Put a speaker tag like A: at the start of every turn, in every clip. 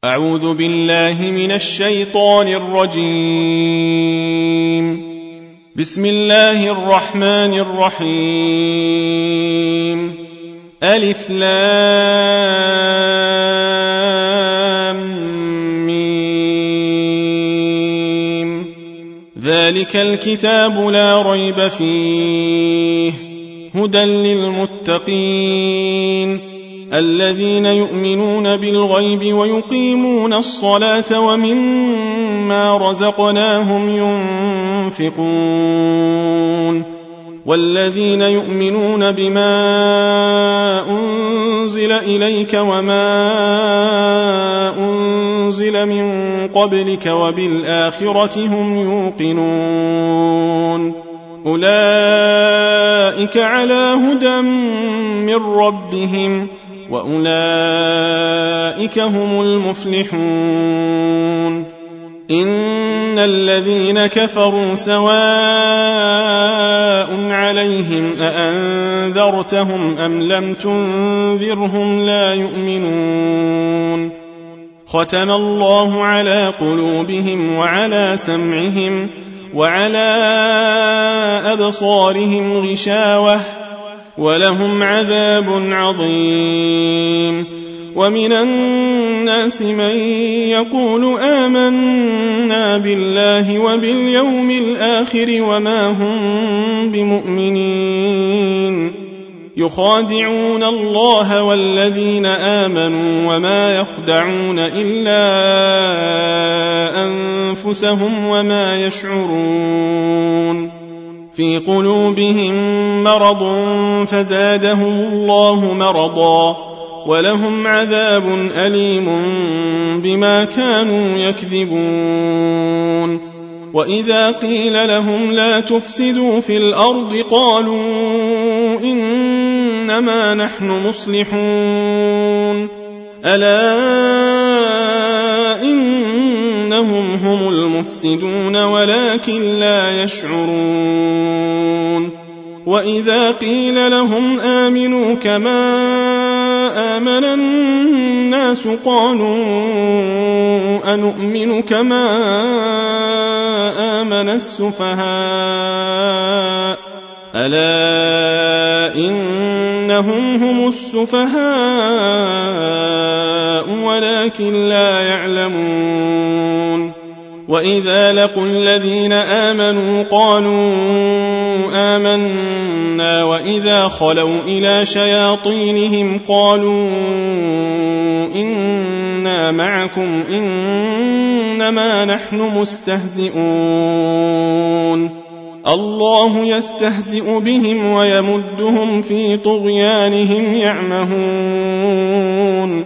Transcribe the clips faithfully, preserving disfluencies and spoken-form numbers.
A: أعوذ بالله من الشيطان الرجيم. بسم الله الرحمن الرحيم. ألف لام ميم. ذلك الكتاب لا ريب فيه هدى للمتقين الذين يؤمنون بالغيب ويقيمون الصلاة ومما رزقناهم ينفقون والذين يؤمنون بما أنزل إليك وما أنزل من قبلك وبالآخرة هم يوقنون أولئك على هدى من ربهم وأولئك هم المفلحون. إن الذين كفروا سواء عليهم أأنذرتهم أم لم تنذرهم لا يؤمنون. ختم الله على قلوبهم وعلى سمعهم وعلى أبصارهم غشاوة ولهم عذاب عظيم. ومن الناس من يقول آمنا بالله وباليوم الآخر وما هم بمؤمنين يخادعون الله والذين آمنوا وما يخدعون إلا أنفسهم وما يشعرون. في قلوبهم مرض فزادهم الله مرضا ولهم عذاب أليم بما كانوا يكذبون. وإذا قيل لهم لا تفسدوا في الأرض قالوا إنما نحن مصلحون ألا إنهم هم المفسدون ولكن لا يشعرون. وإذا قيل لهم آمنوا كما آمن الناس قالوا أنؤمن كما آمن السفهاء ألا إنهم هم السفهاء ولكن لا يعلمون. وإذا لقوا الذين آمنوا قالوا آمنا وإذا خلوا إلى شياطينهم قالوا إنا معكم إنما نحن مستهزئون. الله يستهزئ بهم ويمدهم في طغيانهم يعمهون.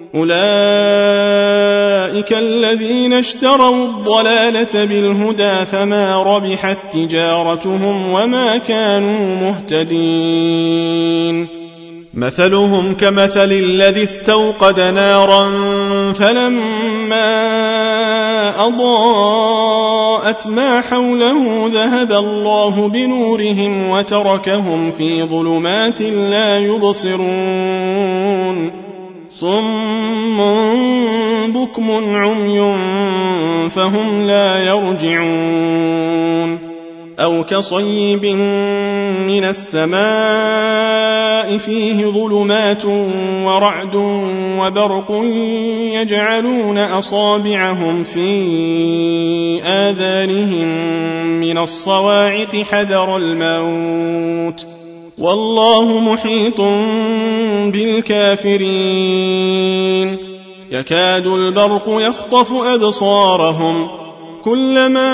A: أولئك الذين اشتروا الضلالة بالهدى فما ربحت تجارتهم وما كانوا مهتدين. مثلهم كمثل الذي استوقد نارا فلما أضاءت ما حوله ذهب الله بنورهم وتركهم في ظلمات لا يبصرون. صم بكم عمي فهم لا يرجعون. أو كصيب من السماء فيه ظلمات ورعد وبرق يجعلون أصابعهم في آذانهم من الصواعق حذر الموت والله محيط بالكافرين. يكاد البرق يخطف أبصارهم كلما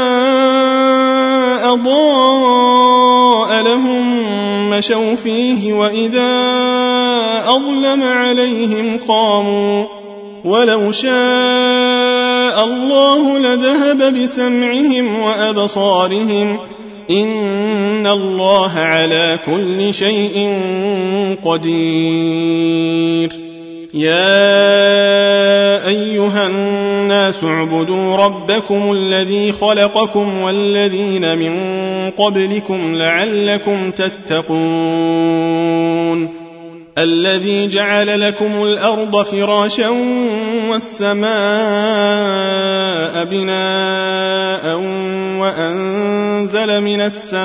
A: أضاء لهم مشوا فيه وإذا أظلم عليهم قاموا ولو شاء الله لذهب بسمعهم وأبصارهم إن الله على كل شيء قدير. يا أيها الناس اعبدوا ربكم الذي خلقكم والذين من قبلكم لعلكم تتقون. الذي جعل لكم الأرض فراشا والسماء بناء وأنزل من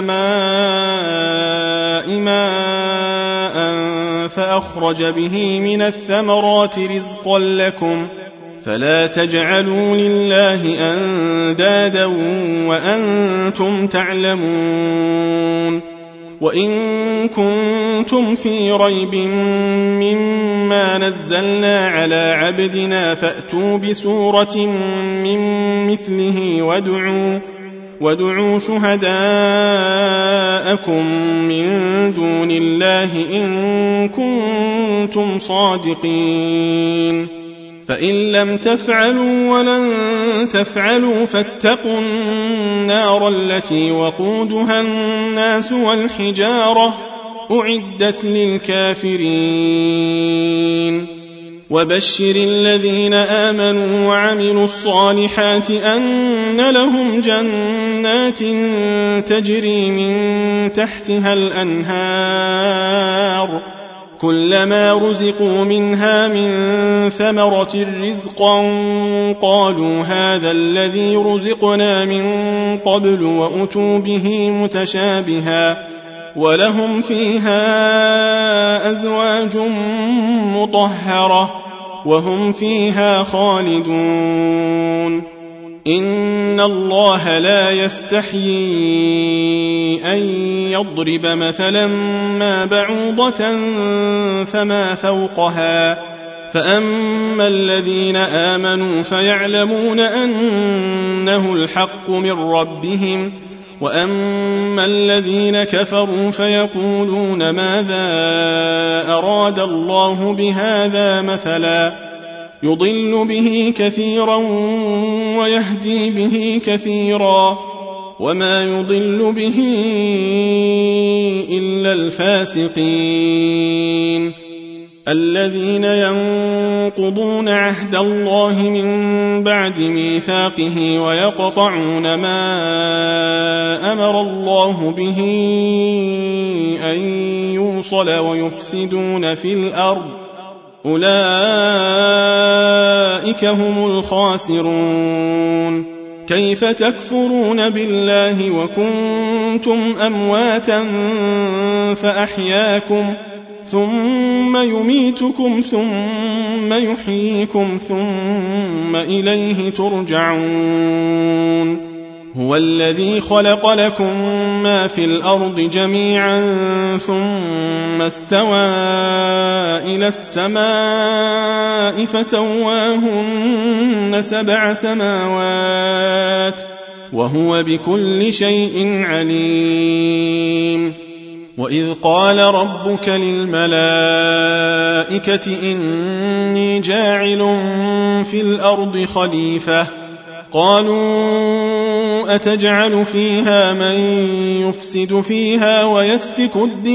A: السماء ماء فأخرج به من الثمرات رزقا لكم فلا تجعلوا لله أندادا وأنتم تعلمون وإن كنتم في ريب مما نزلنا على عبدنا فأتوا بسورة من مثله وادعوا, وادعوا شهداءكم من دون الله إن كنتم صادقين فإن لم تفعلوا ولن تفعلوا فاتقوا النار التي وقودها الناس والحجارة أعدت للكافرين وبشر الذين آمنوا وعملوا الصالحات أن لهم جنات تجري من تحتها الأنهار كلما رزقوا منها من ثمرة رزقا قالوا هذا الذي رزقنا من قبل وأتوا به متشابها ولهم فيها أزواج مطهرة وهم فيها خالدون إن الله لا يستحيي أن يضرب مثلا ما بعوضة فما فوقها فأما الذين آمنوا فيعلمون أنه الحق من ربهم وأما الذين كفروا فيقولون ماذا أراد الله بهذا مثلا يضل به كثيرا ويهدي به كثيرا وما يضل به إلا الفاسقين الذين ينقضون عهد الله من بعد ميثاقه ويقطعون ما أمر الله به أن يوصل ويفسدون في الأرض أولئك هم الخاسرون كيف تكفرون بالله وكنتم أمواتا فأحياكم ثم يميتكم ثم يحييكم ثم إليه ترجعون هو الذي خلق لكم ما في الأرض جميعا ثم استوى إلى السماء فسواهن سبع سماوات وهو بكل شيء عليم وإذ قال ربك للملائكة إني جاعل في الأرض خليفة قالوا أتجعل فيها من يفسد فيها ويسفك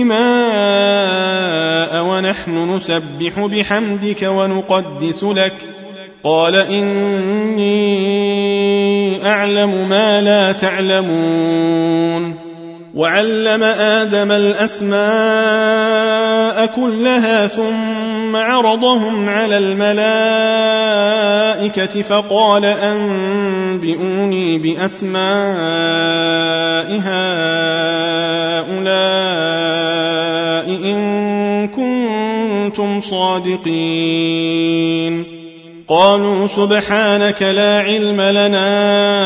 A: الدماء ونحن نسبح بحمدك ونقدس لك قال إني أعلم ما لا تعلمون وعلم آدم الأسماء كلها ثم عرضهم على الملائكة فقال أنبئوني بأسماء هؤلاء إن كنتم صادقين قالوا سبحانك لا علم لنا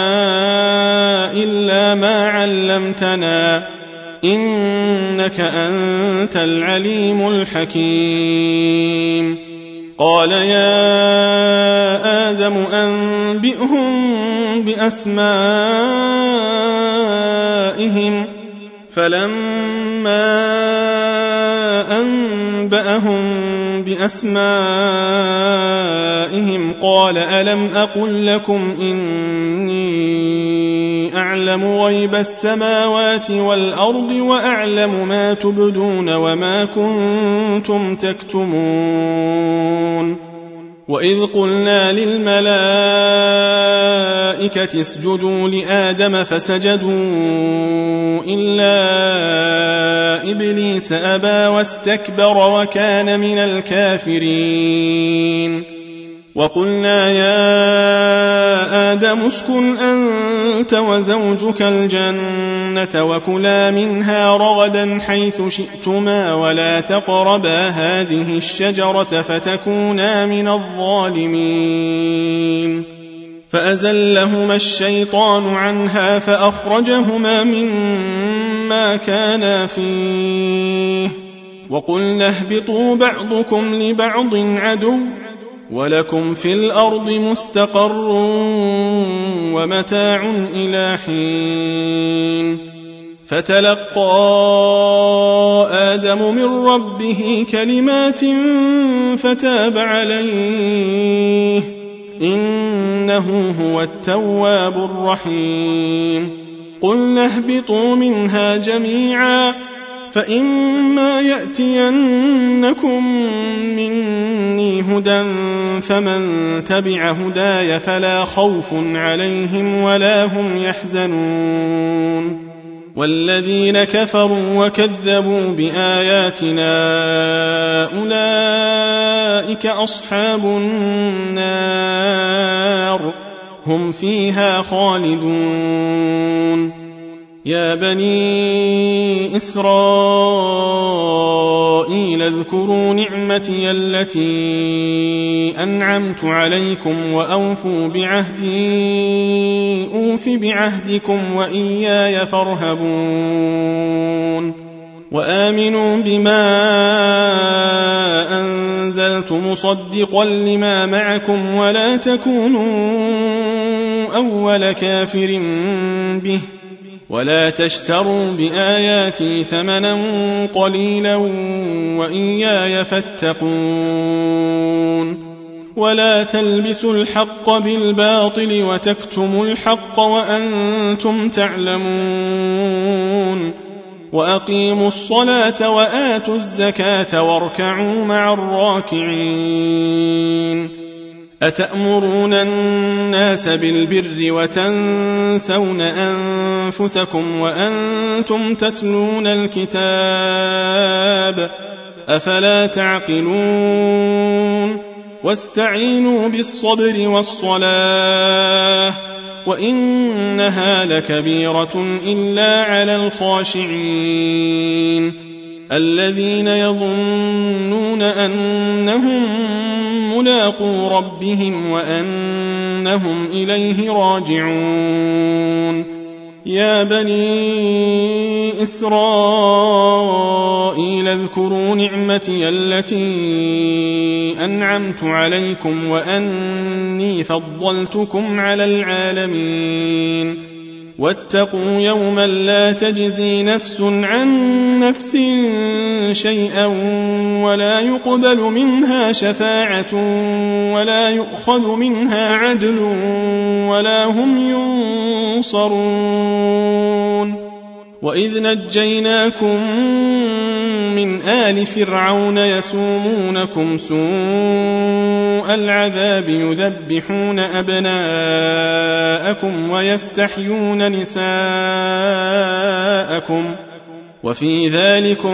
A: إلا ما علمتنا إنك أنت العليم الحكيم قال يا آدم أنبئهم بأسمائهم فلما أنبأهم بأسمائهم قال ألم أقل لكم إني أعلم غيب السماوات والأرض وأعلم ما تبدون وما كنتم تكتمون وإذ قلنا للملائكة اسجدوا لآدم فسجدوا إلا إبليس أبى واستكبر وكان من الكافرين وقلنا يا آدم اسكن أنت وزوجك الجنة وكلا منها رغدا حيث شئتما ولا تقربا هذه الشجرة فتكونا من الظالمين فأزلهما الشيطان عنها فأخرجهما مما كانا فيه وقلنا اهبطوا بعضكم لبعض عدو ولكم في الأرض مستقر ومتاع إلى حين فتلقى آدم من ربه كلمات فتاب عليه إنه هو التواب الرحيم قلنا اهبطوا منها جميعا فإما يأتينكم مني هدى فمن تبع هداي فلا خوف عليهم ولا هم يحزنون والذين كفروا وكذبوا بآياتنا أولئك أصحاب النار هم فيها خالدون يا بني إسرائيل اذكروا نعمتي التي أنعمت عليكم وأوفوا بعهدي أوف بعهدكم وإياي فارهبون وآمنوا بما أنزلت مصدقا لما معكم ولا تكونوا أول كافر به ولا تشتروا بآياتي ثمنا قليلا وإياي فاتقون ولا تلبسوا الحق بالباطل وتكتموا الحق وأنتم تعلمون وأقيموا الصلاة وآتوا الزكاة واركعوا مع الراكعين أتأمرون الناس بالبر وتنسون أنفسكم وأنتم تتلون الكتاب أفلا تعقلون واستعينوا بالصبر والصلاة وإنها لكبيرة إلا على الخاشعين الذين يظنون أنهم ملاقو ربهم وأنهم إليه راجعون يا بني إسرائيل اذكروا نعمتي التي أنعمت عليكم وأني فضلتكم على العالمين واتقوا يوما لا تجزي نفس عن نفس شيئا ولا يقبل منها شفاعة ولا يؤخذ منها عدل ولا هم ينصرون وإذ نجيناكم من آل فرعون يسومونكم سوء العذاب يذبحون أبناءكم ويستحيون نساءكم وفي ذلكم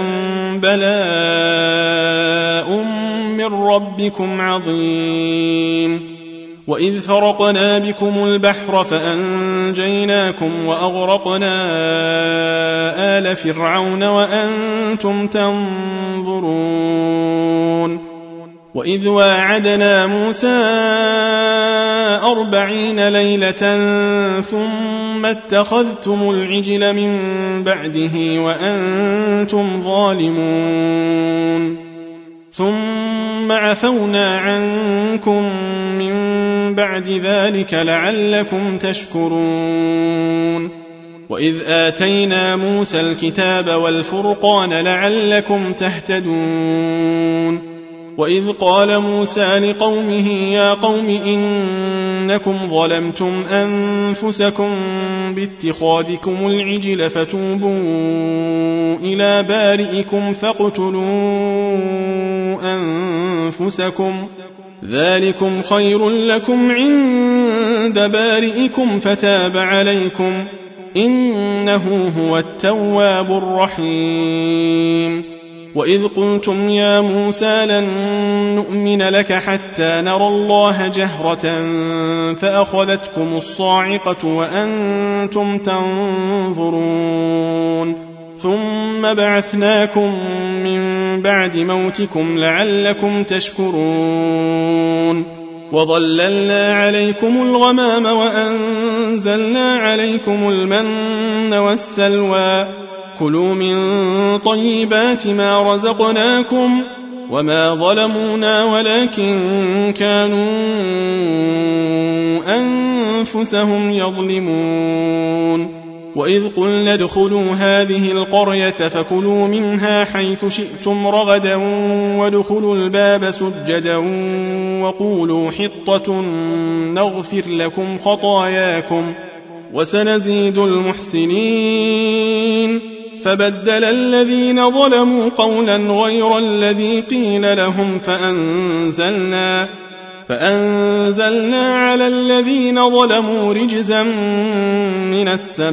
A: بلاء من ربكم عظيم وإذ فرقنا بكم البحر فأنجيناكم وأغرقنا آل فرعون وأنتم تنظرون وإذ واعدنا موسى أربعين ليلة ثم اتخذتم العجل من بعده وأنتم ظالمون ثم عفونا عنكم من بعد ذلك لعلكم تشكرون وإذ آتينا موسى الكتاب والفرقان لعلكم تهتدون وإذ قال موسى لقومه يا قوم إنكم ظلمتم أنفسكم باتخاذكم العجل فتوبوا إلى بارئكم فاقتلوا أنفسكم ذلكم خير لكم عند بارئكم فتاب عليكم إنه هو التواب الرحيم. وإذ قلتم يا موسى لن نؤمن لك حتى نرى الله جهرة فأخذتكم الصاعقة وأنتم تنظرون ثم بعثناكم من بعد موتكم لعلكم تشكرون وظللنا عليكم الغمام وأنزلنا عليكم المن والسلوى كلوا من طيبات ما رزقناكم وما ظلمونا ولكن كانوا أنفسهم يظلمون. وإذ قلنا ادخلوا هذه القرية فكلوا منها حيث شئتم رغدا وادخلوا الباب سجدا وقولوا حطة نغفر لكم خطاياكم وسنزيد المحسنين. فبدل الذين ظلموا قولا غير الذي قيل لهم فأنزلنا, فأنزلنا على الذين ظلموا رجزا من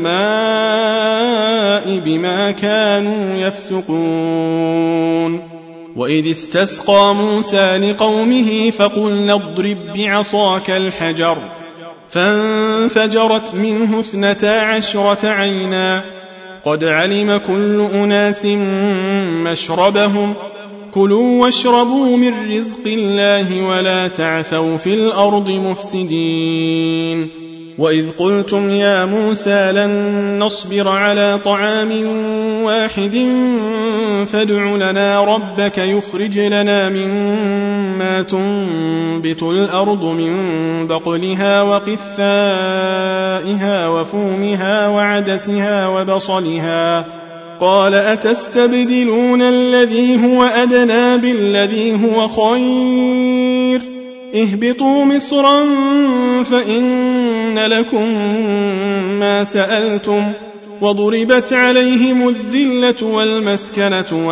A: السماء بما كانوا يفسقون. وإذ استسقى موسى لقومه فقلنا اضرب بعصاك الحجر فانفجرت منه اثنتا عشرة عينا قد علم كل أناس مشربهم كلوا واشربوا من رزق الله ولا تعثوا في الأرض مفسدين. وإذ قلتم يا موسى لن نصبر على طعام واحد فادع لنا ربك يخرج لنا مما تنبت الأرض من بقلها وقثائها وفومها وعدسها وبصلها قال أتستبدلون الذي هو أدنى بالذي هو خير اهبطوا مصرا فإن لكم ما سألتم وضربت عليهم الذلة والمسكنة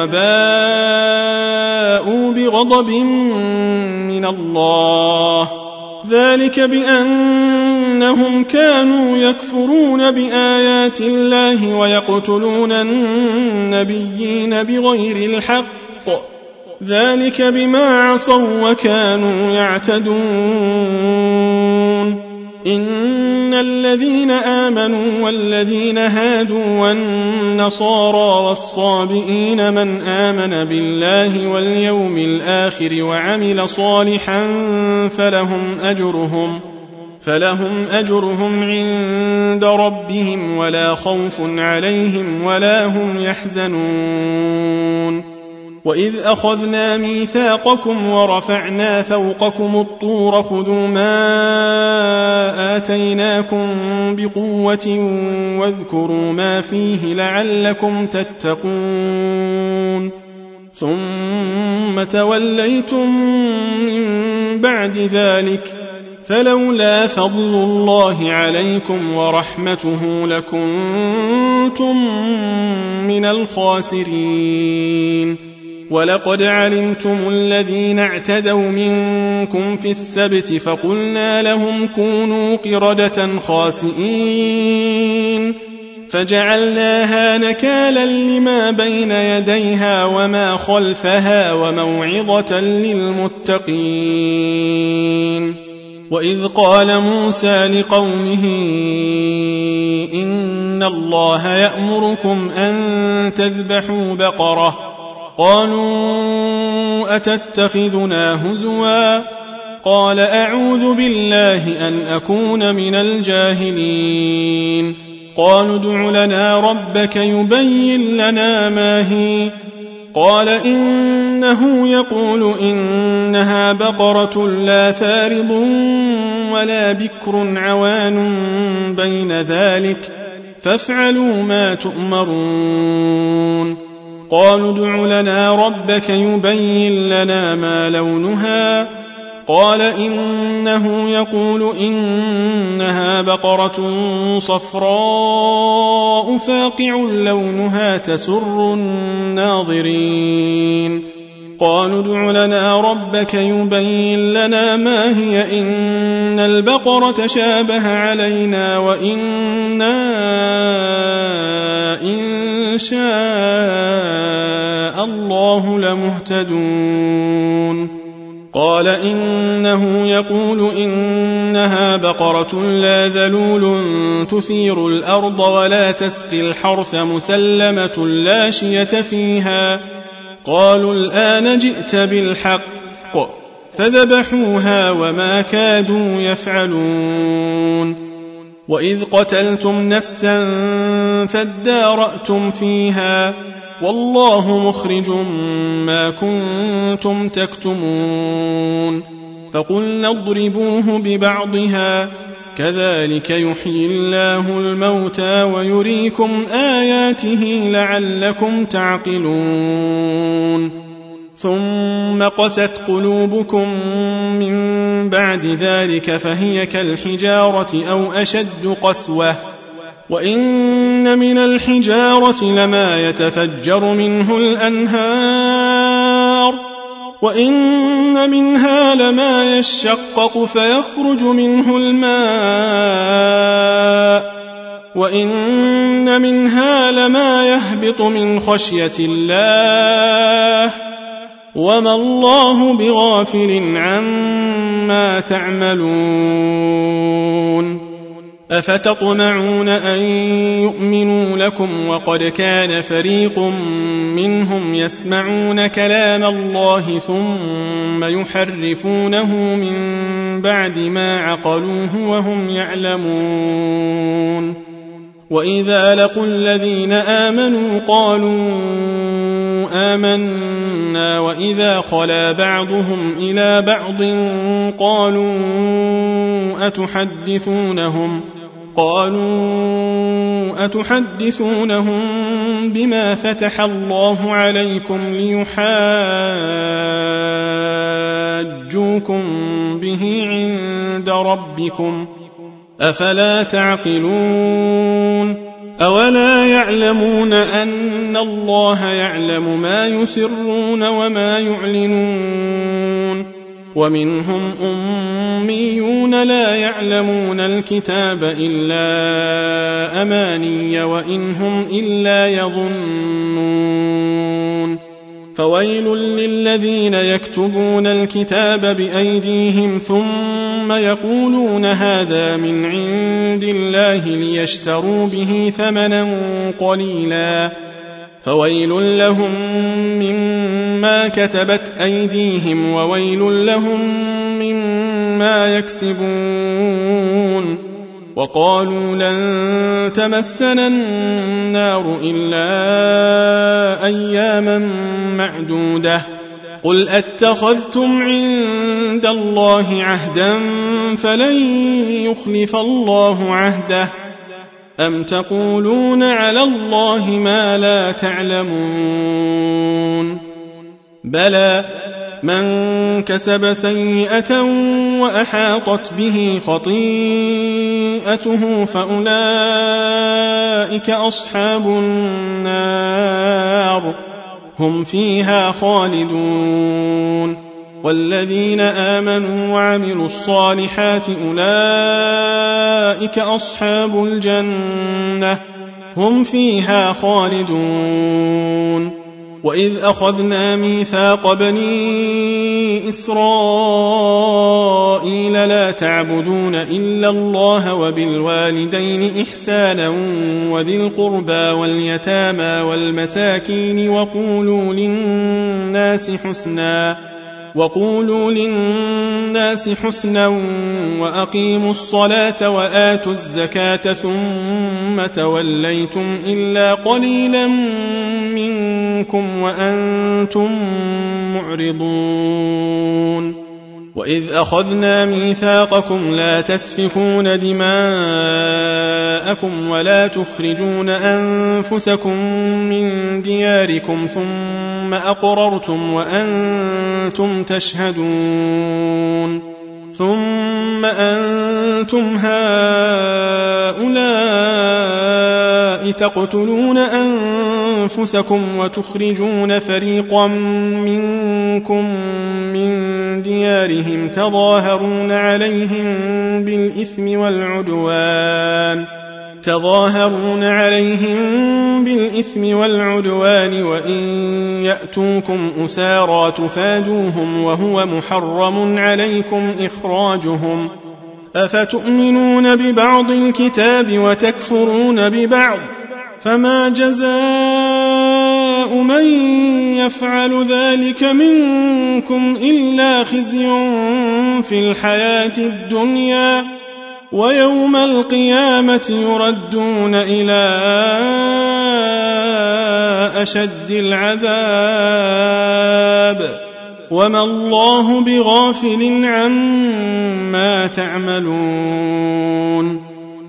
A: وباءوا بغضب من الله ذلك بأنهم كانوا يكفرون بآيات الله ويقتلون النبيين بغير الحق ذلك بما عصوا وكانوا يعتدون. إن الذين آمنوا والذين هادوا والنصارى والصابئين من آمن بالله واليوم الآخر وعمل صالحا فلهم أجرهم فلهم أجرهم عند ربهم ولا خوف عليهم ولا هم يحزنون. وإذ أخذنا ميثاقكم ورفعنا فوقكم الطور خذوا ما آتيناكم بقوة واذكروا ما فيه لعلكم تتقون ثم توليتم من بعد ذلك فلولا فضل الله عليكم ورحمته لكنتم من الخاسرين. ولقد علمتم الذين اعتدوا منكم في السبت فقلنا لهم كونوا قردة خاسئين فجعلناها نكالا لما بين يديها وما خلفها وموعظة للمتقين. وإذ قال موسى لقومه إن الله يأمركم أن تذبحوا بقرة قالوا أتتخذنا هزوا قال أعوذ بالله أن أكون من الجاهلين. قالوا ادع لنا ربك يبين لنا ما هي قال إنه يقول إنها بقرة لا فارض ولا بكر عوان بين ذلك فافعلوا ما تؤمرون. قالوا ادع لنا ربك يبين لنا ما لونها قال إنه يقول إنها بقرة صفراء فاقع لونها تسر الناظرين. قالوا ادع لنا ربك يبين لنا ما هي إن البقرة تشابه علينا وإنا إن شاء الله لمهتدون قال إنه يقول إنها بقرة لا ذلول تثير الأرض ولا تسقي الحرث مسلمة لا شية فيها قالوا الآن جئت بالحق فذبحوها وما كادوا يفعلون وإذ قتلتم نفسا فادارأتم فيها والله مخرج ما كنتم تكتمون فقلنا اضربوه ببعضها كذلك يحيي الله الموتى ويريكم آياته لعلكم تعقلون ثم قست قلوبكم من بعد ذلك فهي كالحجارة أو أشد قسوة وإن من الحجارة لما يتفجر منه الأنهار وإن منها لما يشقق فيخرج منه الماء وإن منها لما يهبط من خشية الله وما الله بغافل عما تعملون أفتطمعون أن يؤمنوا لكم وقد كان فريق منهم يسمعون كلام الله ثم يحرفونه من بعد ما عقلوه وهم يعلمون وإذا لقوا الذين آمنوا قالوا آمنا وإذا خلا بعضهم إلى بعض قالوا أتحدثونهم قالوا أتحدثونهم بما فتح الله عليكم ليحاجوكم به عند ربكم أفلا تعقلون أولا يعلمون أن الله يعلم ما يسرون وما يعلنون ومنهم أميون لا يعلمون الكتاب إلا أماني وإن هم إلا يظنون فويل للذين يكتبون الكتاب بأيديهم ثم يقولون هذا من عند الله ليشتروا به ثمنا قليلا فويل لهم مما كتبت أيديهم وويل لهم مما يكسبون وقالوا لن تمسنا النار إلا أياما معدودة قل أتخذتم عند الله عهدا فلن يخلف الله عهده أم تقولون على الله ما لا تعلمون بلى من كسب سيئة وأحاطت به خطيئته فأولئك أصحاب النار هم فيها خالدون والذين آمنوا وعملوا الصالحات أولئك أصحاب الجنة هم فيها خالدون وإذ أخذنا ميثاق بني إسرائيل لا تعبدون إلا الله وبالوالدين إحسانا وذي القربى واليتامى والمساكين وقولوا للناس حسنا وقولوا للناس حسنا وأقيموا الصلاة وآتوا الزكاة ثم توليتم إلا قليلا منكم وأنتم معرضون وإذ أخذنا ميثاقكم لا تسفكون دماءكم ولا تخرجون أنفسكم من دياركم ثم أقررتم وأنتم تشهدون ثم أنتم هؤلاء تقتلون أنفسكم وتخرجون فريقا منكم من ديارهم تظاهرون عليهم بالإثم والعدوان تظاهرون عليهم بالإثم والعدوان وإن يأتوكم أسارى تفادوهم وهو محرم عليكم إخراجهم أفتؤمنون ببعض الكتاب وتكفرون ببعض فما جزاء من يفعل ذلك منكم إلا خزي في الحياة الدنيا ويوم القيامة يردون إلى أشد العذاب وما الله بغافل عما تعملون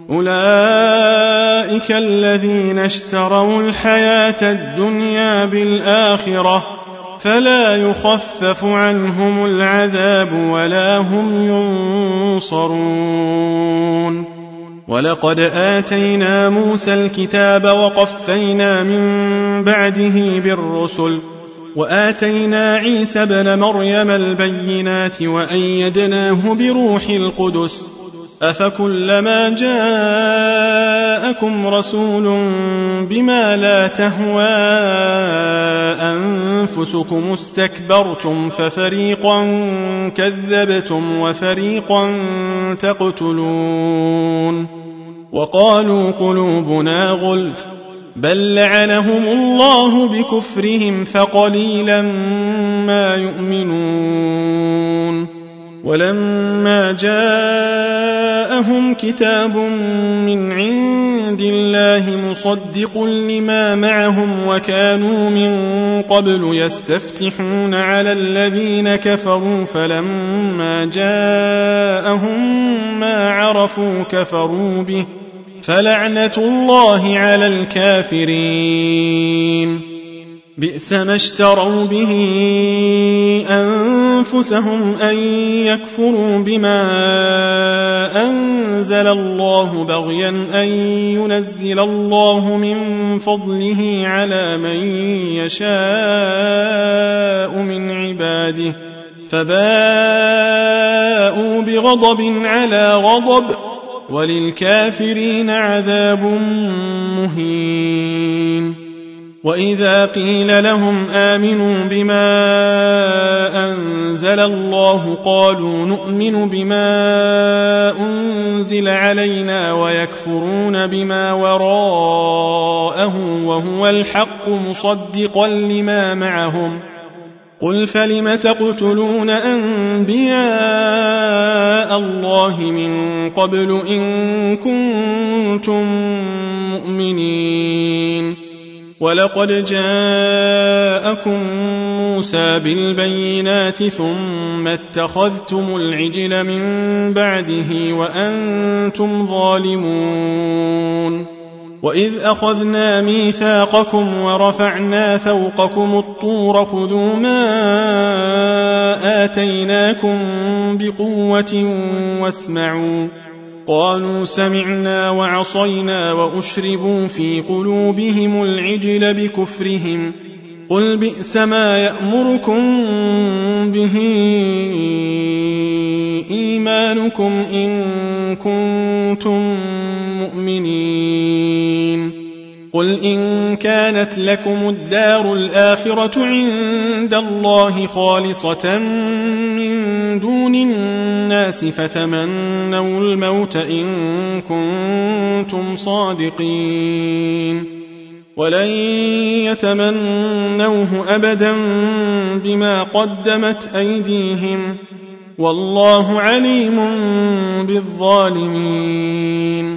A: أولئك الذين اشتروا الحياة الدنيا بالآخرة فلا يخفف عنهم العذاب ولا هم ينصرون ولقد آتينا موسى الكتاب وقفينا من بعده بالرسل وآتينا عيسى ابن مريم البينات وأيدناه بروح القدس أفكلما جاءكم رسول بما لا تهوى أنفسكم استكبرتم ففريقا كذبتم وفريقا تقتلون وقالوا قلوبنا غلف بل لعنهم الله بكفرهم فقليلا ما يؤمنون ولما جاءهم كتاب من عند الله مصدق لما معهم وكانوا من قبل يستفتحون على الذين كفروا فلما جاءهم ما عرفوا كفروا به فلعنة الله على الكافرين بئس ما اشتروا به أنفسهم أن يكفروا بما أنزل الله بغيا أن ينزل الله من فضله على من يشاء من عباده فباءوا بغضب على غضب وللكافرين عذاب مهين وإذا قيل لهم آمنوا بما أنزل الله قالوا نؤمن بما أنزل علينا ويكفرون بما وراءه وهو الحق مصدقا لما معهم قل فلم تقتلون أنبياء الله من قبل إن كنتم مؤمنين ولقد جاءكم موسى بالبينات ثم اتخذتم العجل من بعده وأنتم ظالمون وإذ أخذنا ميثاقكم ورفعنا فوقكم الطور خذوا ما آتيناكم بقوة واسمعوا قالوا سمعنا وعصينا وأشربوا في قلوبهم العجل بكفرهم قل بئس ما يأمركم به إيمانكم إن كنتم مؤمنين قل إن كانت لكم الدار الآخرة عند الله خالصة من دون الناس فتمنوا الموت إن كنتم صادقين ولن يتمنوه أبدا بما قدمت أيديهم والله عليم بالظالمين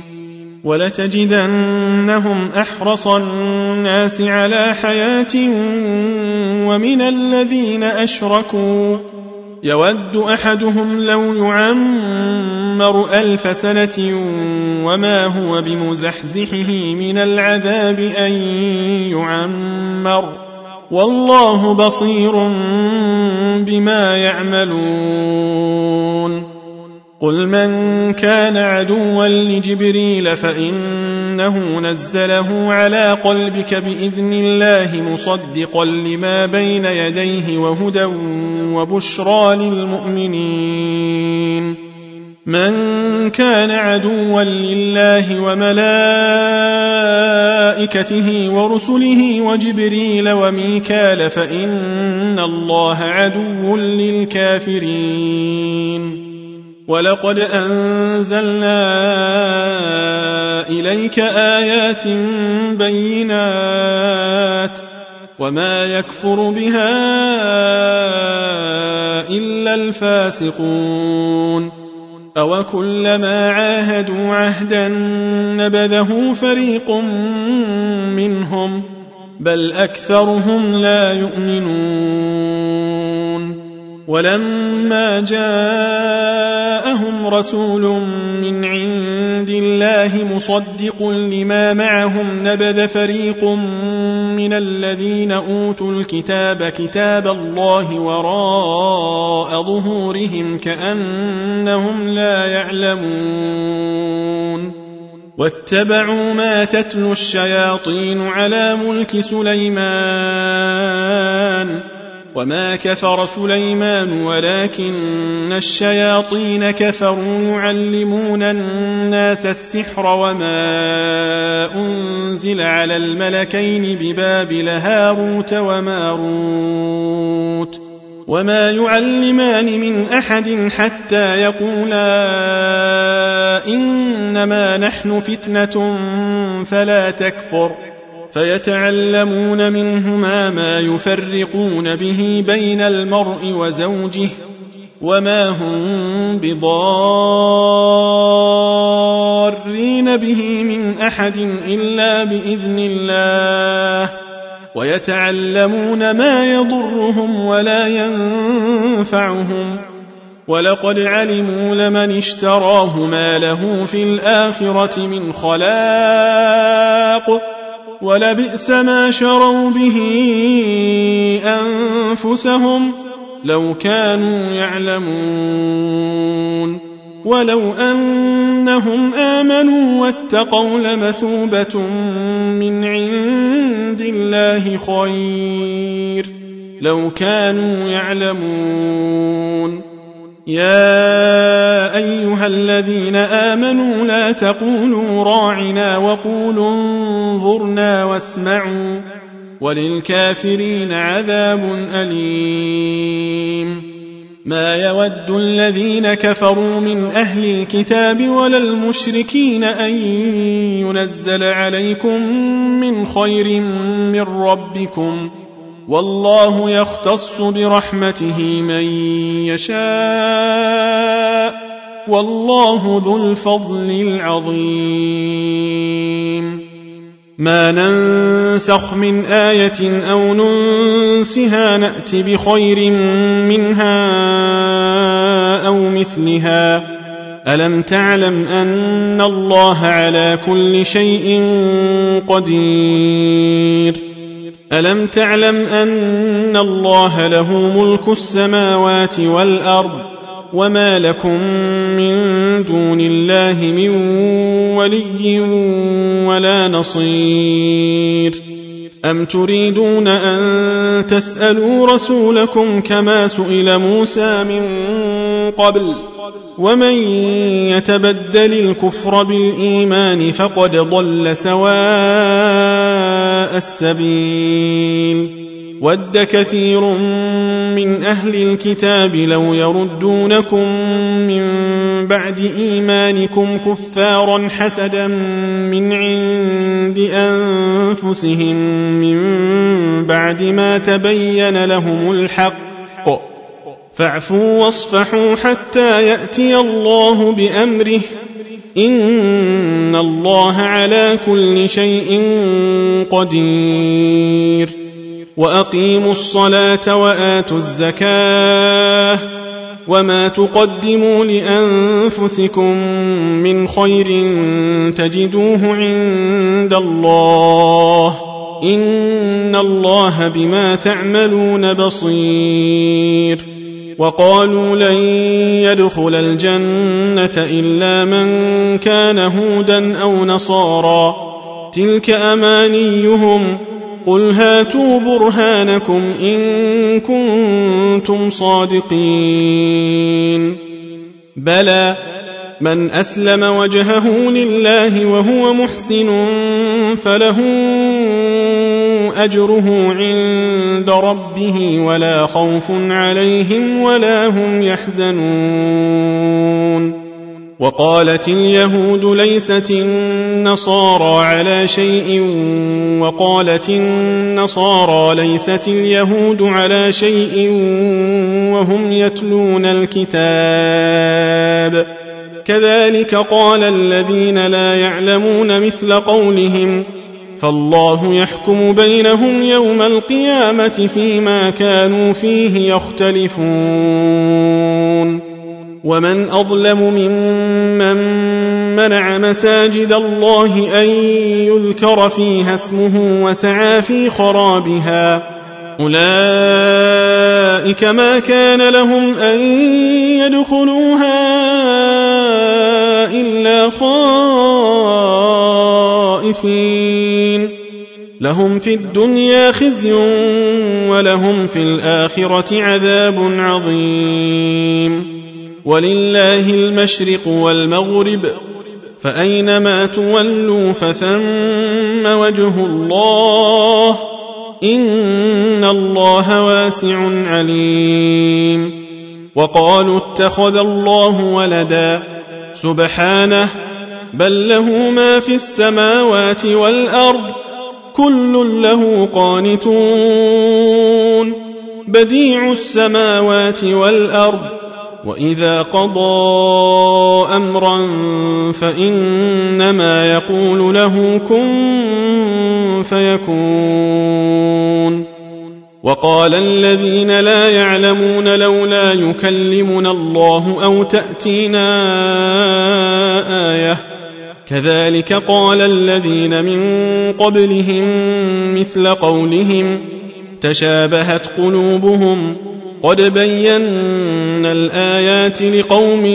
A: ولتجدنهم أحرص الناس على حياة ومن الذين أشركوا يود أحدهم لو يعمر ألف سنة وما هو بمزحزحه من العذاب أن يعمر والله بصير بما يعملون قل من كان عدوا لجبريل فإنه نزله على قلبك بإذن الله مصدقا لما بين يديه وهدى وبشرى للمؤمنين من كان عدوا لله وملائكته ورسله وجبريل وميكال فإن الله عدو للكافرين ولقد أنزلنا إليك آيات بينات وما يكفر بها إلا الفاسقون أو كلما عاهدوا عهدا نبذه فريق منهم بل أكثرهم لا يؤمنون ولما جاءهم رسول من عند الله مصدق لما معهم نبذ فريق من الذين أوتوا الكتاب كتاب الله وراء ظهورهم كأنهم لا يعلمون واتبعوا ما تتلو الشياطين على ملك سليمان وما كفر سليمان ولكن الشياطين كفروا يعلمون الناس السحر وما أنزل على الملكين ببابل هاروت وماروت وما يعلمان من أحد حتى يقولا إنما نحن فتنة فلا تكفر فيتعلمون منهما ما يفرقون به بين المرء وزوجه وما هم بضارين به من أحد إلا بإذن الله ويتعلمون ما يضرهم ولا ينفعهم ولقد علموا لمن اشتراه ما له في الآخرة من خلاق ولبئس ما شروا به أنفسهم لو كانوا يعلمون ولو أنهم آمنوا واتقوا لمثوبة من عند الله خير لو كانوا يعلمون يا أيها الذين آمنوا لا تقولوا راعنا وقولوا انظرنا واسمعوا وللكافرين عذاب أليم ما يود الذين كفروا من أهل الكتاب ولا المشركين أن ينزل عليكم من خير من ربكم والله يختص برحمته من يشاء والله ذو الفضل العظيم ما ننسخ من آية أو ننسها نأت بخير منها أو مثلها ألم تعلم أن الله على كل شيء قدير ألم تعلم أن الله له ملك السماوات والأرض وما لكم من دون الله من ولي ولا نصير أم تريدون أن تسألوا رسولكم كما سئل موسى من قبل ومن يتبدل الكفر بالإيمان فقد ضل سواء السبيل ود كثير من أهل الكتاب لو يردونكم من بعد إيمانكم كفارا حسدا من عند أنفسهم من بعد ما تبين لهم الحق فاعفوا واصفحوا حتى يأتي الله بأمره إن الله على كل شيء قدير وأقيموا الصلاة وآتوا الزكاة وما تقدموا لأنفسكم من خير تجدوه عند الله إن الله بما تعملون بصير وقالوا لن يدخل الجنة إلا من كان هودا أو نصارى تلك أمانيهم قل هاتوا برهانكم إن كنتم صادقين بلى من أسلم وجهه لله وهو محسن فله أجره عند ربه ولا خوف عليهم ولا هم يحزنون وقالت اليهود ليست النصارى على شيء وقالت النصارى ليست اليهود على شيء وهم يتلون الكتاب كذلك قال الذين لا يعلمون مثل قولهم فالله يحكم بينهم يوم القيامة فيما كانوا فيه يختلفون ومن أظلم ممن منع مساجد الله أن يذكر فيها اسمه وسعى في خرابها أولئك ما كان لهم أن يدخلوها إلا خائفين لهم في الدنيا خزي ولهم في الآخرة عذاب عظيم ولله المشرق والمغرب فأينما تولوا فثم وجه الله إن الله واسع عليم وقالوا اتخذ الله ولدا سبحانه بل له ما في السماوات والأرض كل له قانتون بديع السماوات والأرض وإذا قضى أمرا فإنما يقول له كن فيكون وقال الذين لا يعلمون لولا يكلمنا الله أو تأتينا آية كذلك قال الذين من قبلهم مثل قولهم تشابهت قلوبهم قد بينا الآيات لقوم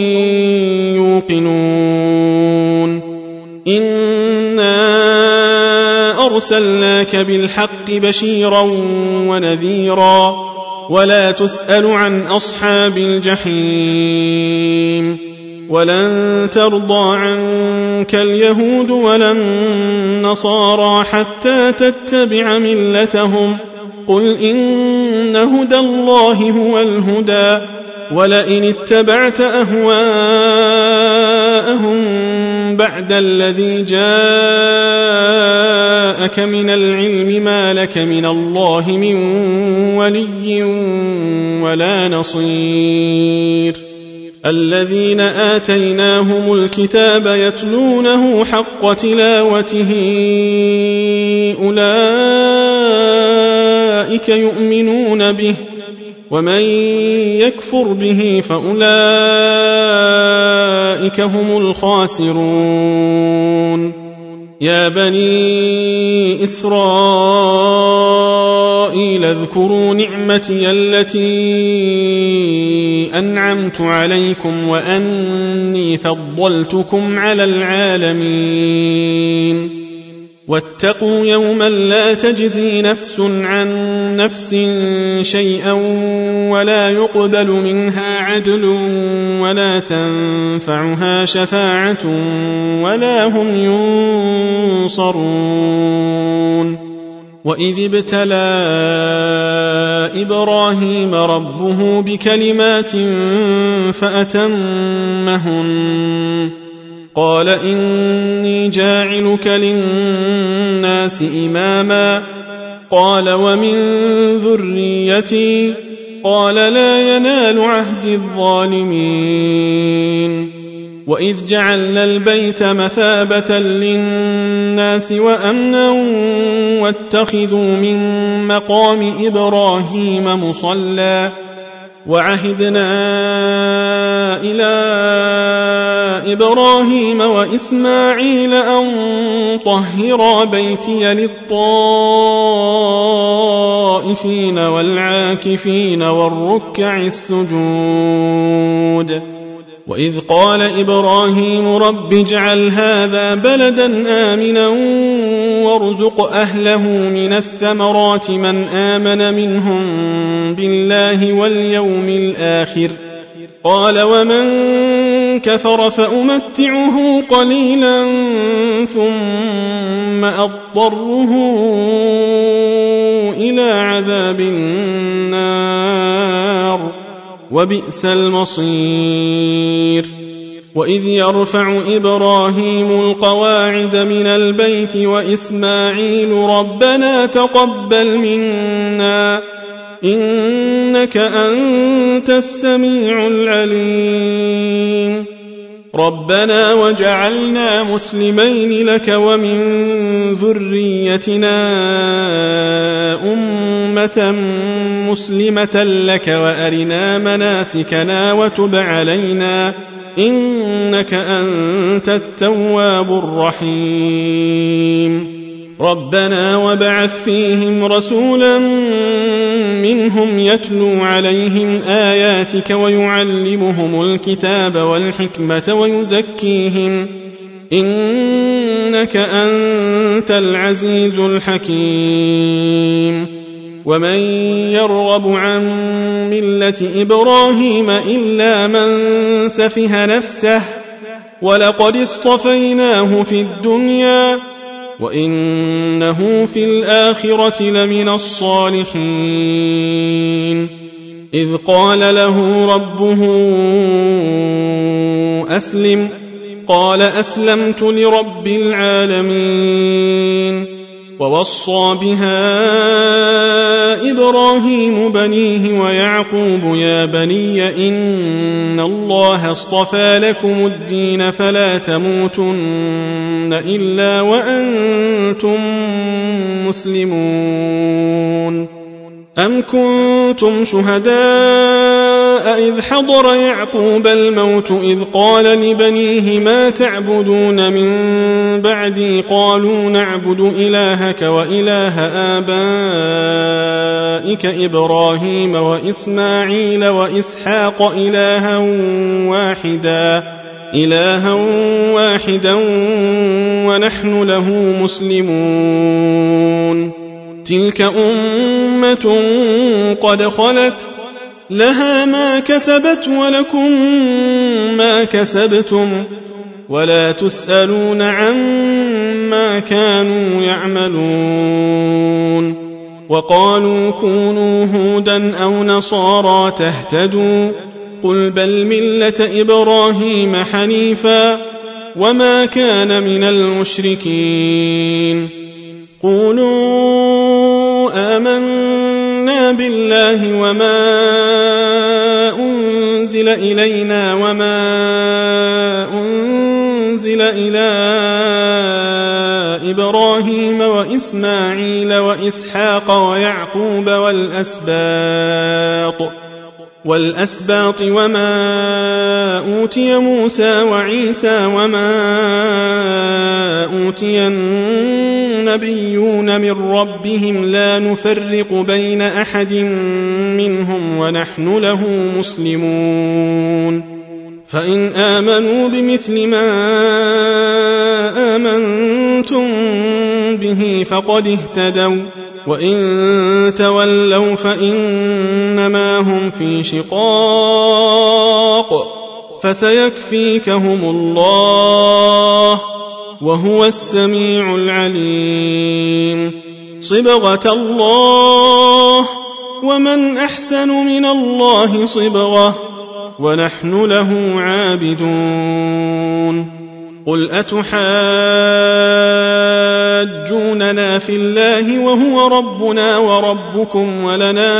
A: يوقنون إنا أرسلناك بالحق بشيرا ونذيرا ولا تسأل عن أصحاب الجحيم ولن ترضى عنك اليهود ولا النصارى حتى تتبع ملتهم قل إن هدى الله هو الهدى ولئن اتبعت أهواءهم بعد الذي جاءك من العلم ما لك من الله من ولي ولا نصير الذين آتيناهم الكتاب يتلونه حق تلاوته أولئك يؤمنون به ومن يكفر به فأولئك هم الخاسرون يا بني إسرائيل اذكروا نعمتي التي أنعمت عليكم وأني فضلتكم على العالمين واتقوا يوما لا تجزي نفس عن نفس شيئا ولا يقبل منها عدل ولا تنفعها شفاعة ولا هم ينصرون وإذ ابتلى إبراهيم ربه بكلمات فأتمهن قال إني جاعلك للناس إماما قال ومن ذريتي قال لا ينال عهد الظالمين وإذ جعلنا البيت مثابة للناس وأمنا واتخذوا من مقام إبراهيم مصلى وعهدنا إلى إبراهيم وإسماعيل أن طهرا بيتي للطائفين والعاكفين والركع السجود وإذ قال إبراهيم رب اجعل هذا بلدا آمنا وارزق أهله من الثمرات من آمن منهم بالله واليوم الآخر قال ومن كفر فأمتعه قليلا ثم أضطره إلى عذاب النار وبئس المصير وإذ يرفع إبراهيم القواعد من البيت وإسماعيل ربنا تقبل منا إنك أنت السميع العليم ربنا وجعلنا مسلمين لك ومن ذريتنا أمة مسلمة لك وأرنا مناسكنا وتب علينا إنك أنت التواب الرحيم ربنا وابعث فيهم رسولا منهم يتلو عليهم آياتك ويعلمهم الكتاب والحكمة ويزكيهم إنك أنت العزيز الحكيم ومن يرغب عن ملة إبراهيم إلا من سفه نفسه ولقد اصطفيناه في الدنيا وإنه في الآخرة لمن الصالحين إذ قال له ربه أسلم قال أسلمت لرب العالمين ووصى بها إبراهيم بنيه ويعقوب يا بني إن الله اصطفى لكم الدين فلا تموتن إلا وأنتم مسلمون أم كنتم شهداء إذ حضر يعقوب الموت إذ قال لبنيه ما تعبدون من بعدي قالوا نعبد إلهك وإله آبائك إبراهيم وإسماعيل وإسحاق إلها واحدا إلها واحدا ونحن له مسلمون تلك أمة قد خلت لها ما كسبت ولكم ما كسبتم ولا تسألون عما كانوا يعملون وقالوا كونوا هودا أو نصارى تهتدوا قل بل ملة إبراهيم حنيفا وما كان من المشركين قولوا آمنا بالله وما أنزل إلينا وما أنزل إلى إبراهيم وإسماعيل وإسحاق ويعقوب والأسباط والأسباط وما أوتي موسى وعيسى وما أوتي النبيون من ربهم لا نفرق بين أحد منهم ونحن له مسلمون فإن آمنوا بمثل ما آمنتم به فقد اهتدوا وإن تولوا فإنما هم في شقاق فسيكفيكهم الله وهو السميع العليم صبغة الله ومن أحسن من الله صبغة ونحن له عابدون قل أتحاجوننا في الله وهو ربنا وربكم ولنا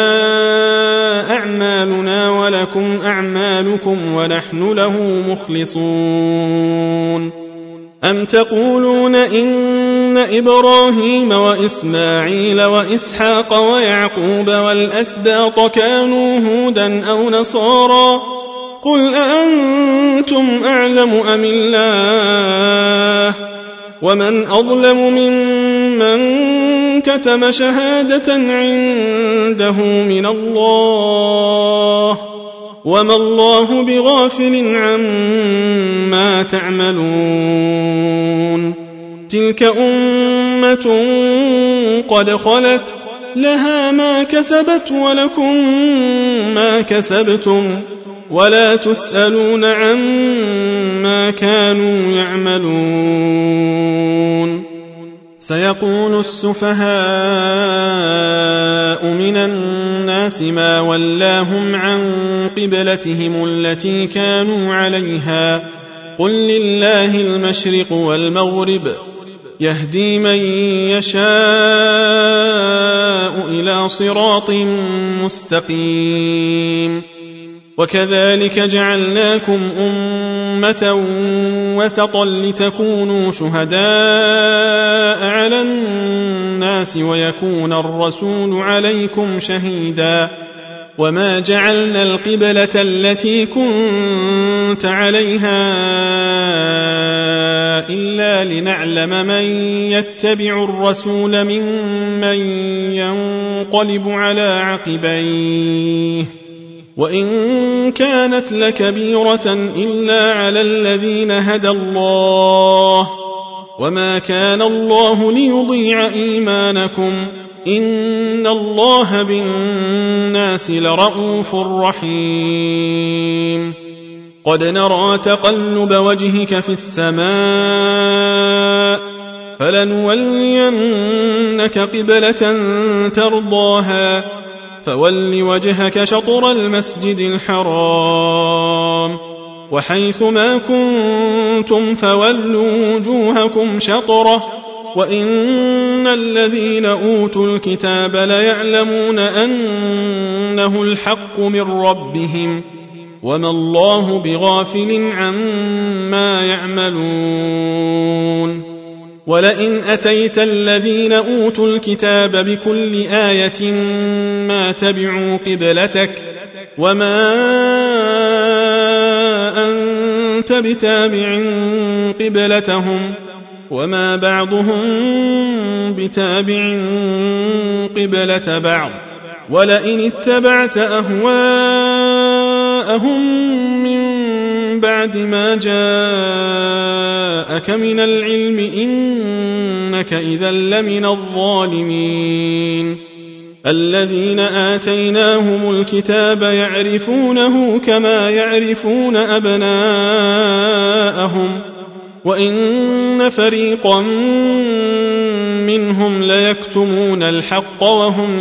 A: أعمالنا ولكم أعمالكم ونحن له مخلصون أم تقولون إن إبراهيم وإسماعيل وإسحاق ويعقوب والأسباط كانوا هودا أو نصارى قل أأنتم أعلم أم الله ومن أظلم ممن كتم شهادة عنده من الله وما الله بغافل عما تعملون تلك أمة قد خلت لها ما كسبت ولكم ما كسبتم ولا تسألون عما كانوا يعملون سيقول السفهاء من الناس ما ولاهم عن قبلتهم التي كانوا عليها قل لله المشرق والمغرب يهدي من يشاء إلى صراط مستقيم وكذلك جعلناكم أمة وسطا لتكونوا شهداء على الناس ويكون الرسول عليكم شهيدا وما جعلنا القبلة التي كنت عليها إلا لنعلم من يتبع الرسول ممن ينقلب على عقبيه وإن كانت لكبيرة إلا على الذين هدى الله وما كان الله ليضيع إيمانكم إن الله بالناس لرءوف رحيم قد نرى تقلب وجهك في السماء فلنولينك قبلة ترضاها فول وجهك شطر المسجد الحرام وحيث ما كنتم فولوا وجوهكم شطره وإن الذين أوتوا الكتاب ليعلمون أنه الحق من ربهم وما الله بغافل عما يعملون ولئن أتيت الذين أوتوا الكتاب بكل آية ما تبعوا قبلتك وما أنت بتابع قبلتهم وما بعضهم بتابع قبلة بعض ولئن اتبعت أهواءهم من بعد ما جاءك من العلم إنك إذا لمن الظالمين الذين آتيناهم الكتاب يعرفونه كما يعرفون أبناءهم وإن فريقا منهم ليكتمون الحق وهم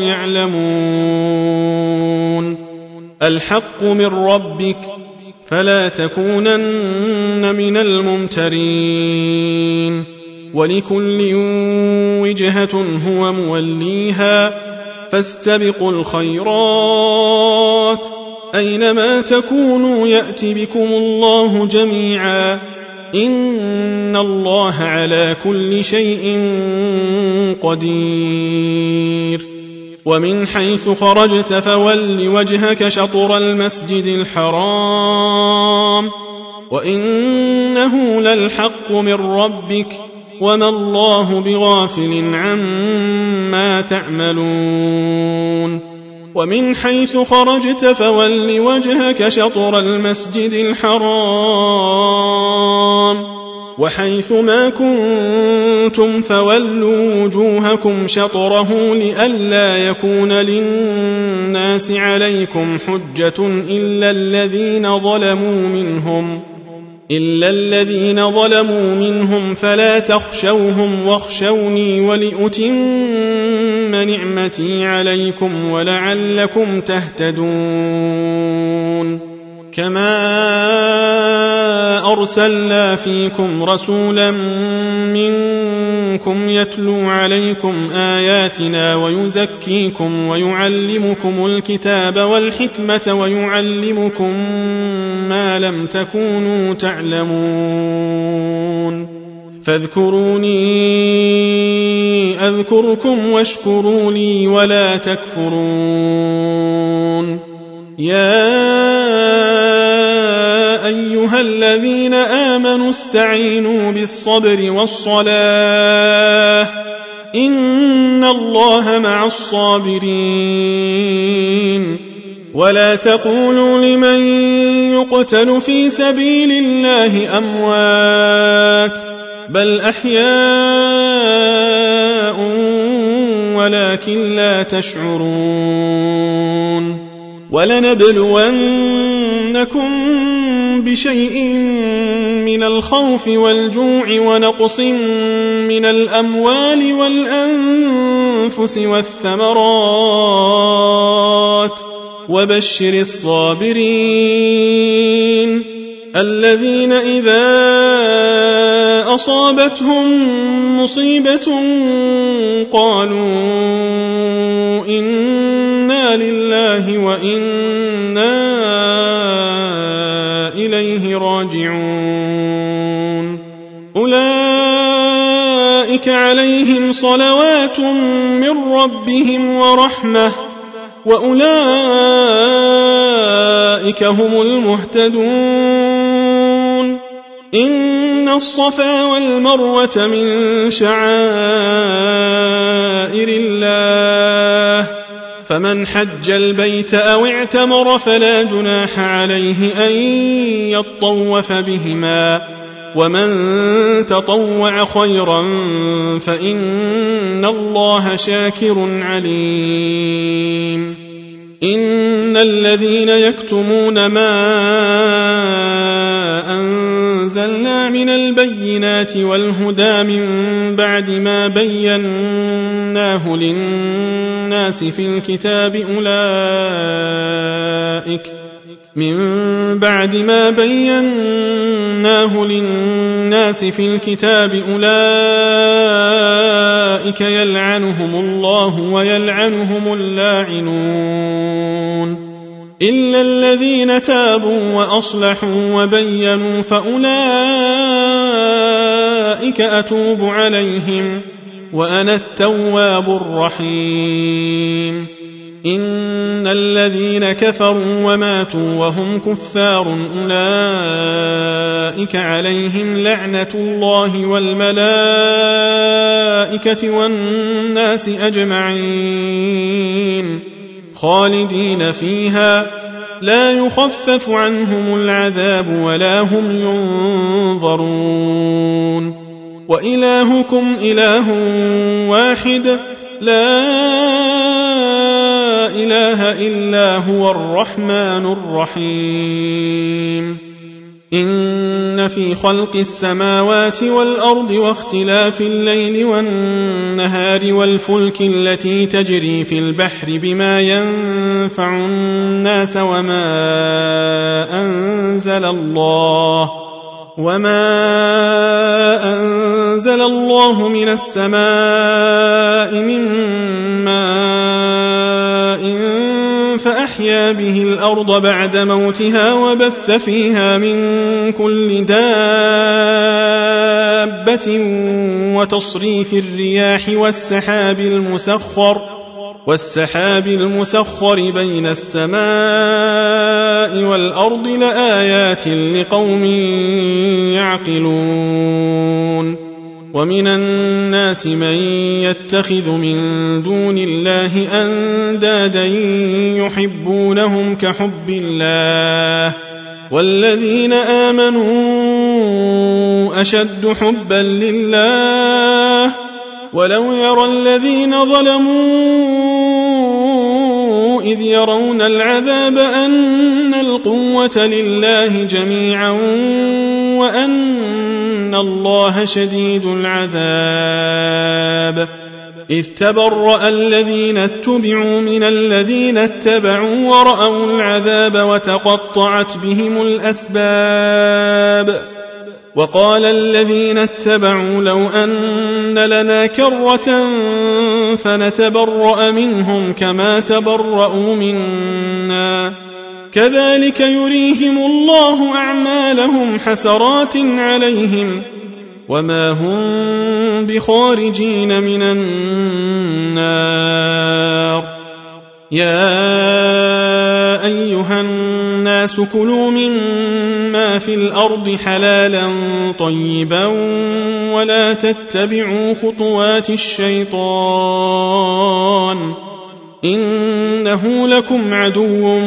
A: يعلمون الحق من ربك فلا تكونن من الممترين ولكل وجهة هو موليها فاستبقوا الخيرات أينما تكونوا يأت بكم الله جميعا إن الله على كل شيء قدير ومن حيث خرجت فول وجهك شطر المسجد الحرام وإنه للحق من ربك وما الله بغافل عما تعملون ومن حيث خرجت فول وجهك شطر المسجد الحرام وحيث ما كنتم فولوا وجوهكم شطره لئلا يكون للناس عليكم حجة إلا الذين ظلموا منهم إلا الذين ظلموا منهم فلا تخشوهم واخشوني ولأتم نعمتي عليكم ولعلكم تهتدون كما أرسلنا فيكم رسولا منكم يتلو عليكم آياتنا ويزكيكم ويعلمكم الكتاب والحكمة ويعلمكم ما لم تكونوا تعلمون فاذكروني أذكركم واشكروا لي ولا تكفرون. يا أيها الذين آمنوا استعينوا بالصبر والصلاة إن الله مع الصابرين. ولا تقولوا لمن يقتل في سبيل الله أموات بل أحياء ولكن لا تشعرون. ولنبلونكم بشيء من الخوف والجوع ونقص من الأموال والأنفس والثمرات وبشر الصابرين الذين إذا أصابتهم مصيبة قالوا إنا لله وإنا إليه راجعون. أولئك عليهم صلوات من ربهم ورحمة وأولئك هم المهتدون. إن الصفا والمروة من شعائر الله فمن حج البيت أو اعتمر فلا جناح عليه أن يطوف بهما ومن تطوع خيرا فإن الله شاكر عليم. إن الذين يكتمون ما أنزلنا من البينات والهدى من بعد ما بيناه للناس في الكتاب أولئك من بعد ما بيناه للناس في الكتاب أولئك يلعنهم الله ويلعنهم اللاعنون إلا الذين تابوا وأصلحوا وبينوا فأولئك أتوب عليهم وأنا التواب الرحيم. إن الذين كفروا وماتوا وهم كفار أولئك عليهم لعنة الله والملائكة والناس أجمعين خالدين فيها لا يخفف عنهم العذاب ولا هم ينظرون. وإلهكم إله واحد لا إله إلا هو الرحمن الرحيم. إن في خلق السماوات والأرض واختلاف الليل والنهار والفلك التي تجري في البحر بما ينفع الناس وما أنزل الله وما أنزل الله من السماء من ماء فأحيا به الأرض بعد موتها وبث فيها من كل دابة وتصريف الرياح والسحاب المسخر والسحاب المسخر بين السماء والأرض لآيات لقوم يعقلون. ومن الناس من يتخذ من دون الله أندادا يحبونهم كحب الله والذين آمنوا أشد حبا لله ولو يرى الذين ظلموا إذ يرون العذاب أن القوة لله جميعا وأن الله شديد العذاب. إذ تبرأ الذين اتبعوا من الذين اتبعوا ورأوا العذاب وتقطعت بهم الأسباب. وقال الذين اتبعوا لو أن لنا كرة فنتبرأ منهم كما تبرأوا منا كذلك يريهم الله أعمالهم حسرات عليهم وما هم بخارجين من النار. يا أيها الناس كلوا مما في الأرض حلالا طيبا ولا تتبعوا خطوات الشيطان إنه لكم عدو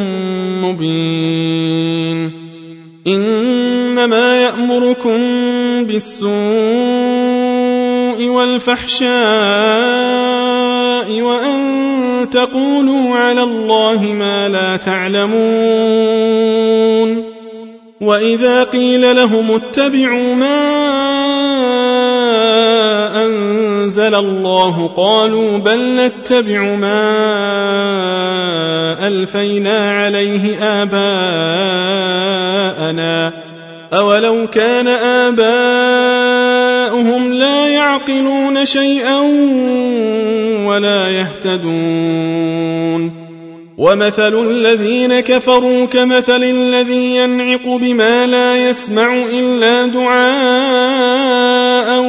A: مبين. إنما يأمركم بالسوء والفحشاء وأن تقولوا على الله ما لا تعلمون. وإذا قيل لهم اتبعوا ما أنزل الله قالوا بل نتبع ما ألفينا عليه آباءنا أولو كان آباؤهم لا يعقلون شيئا ولا يهتدون. ومثل الذين كفروا كمثل الذي ينعق بما لا يسمع إلا دعاء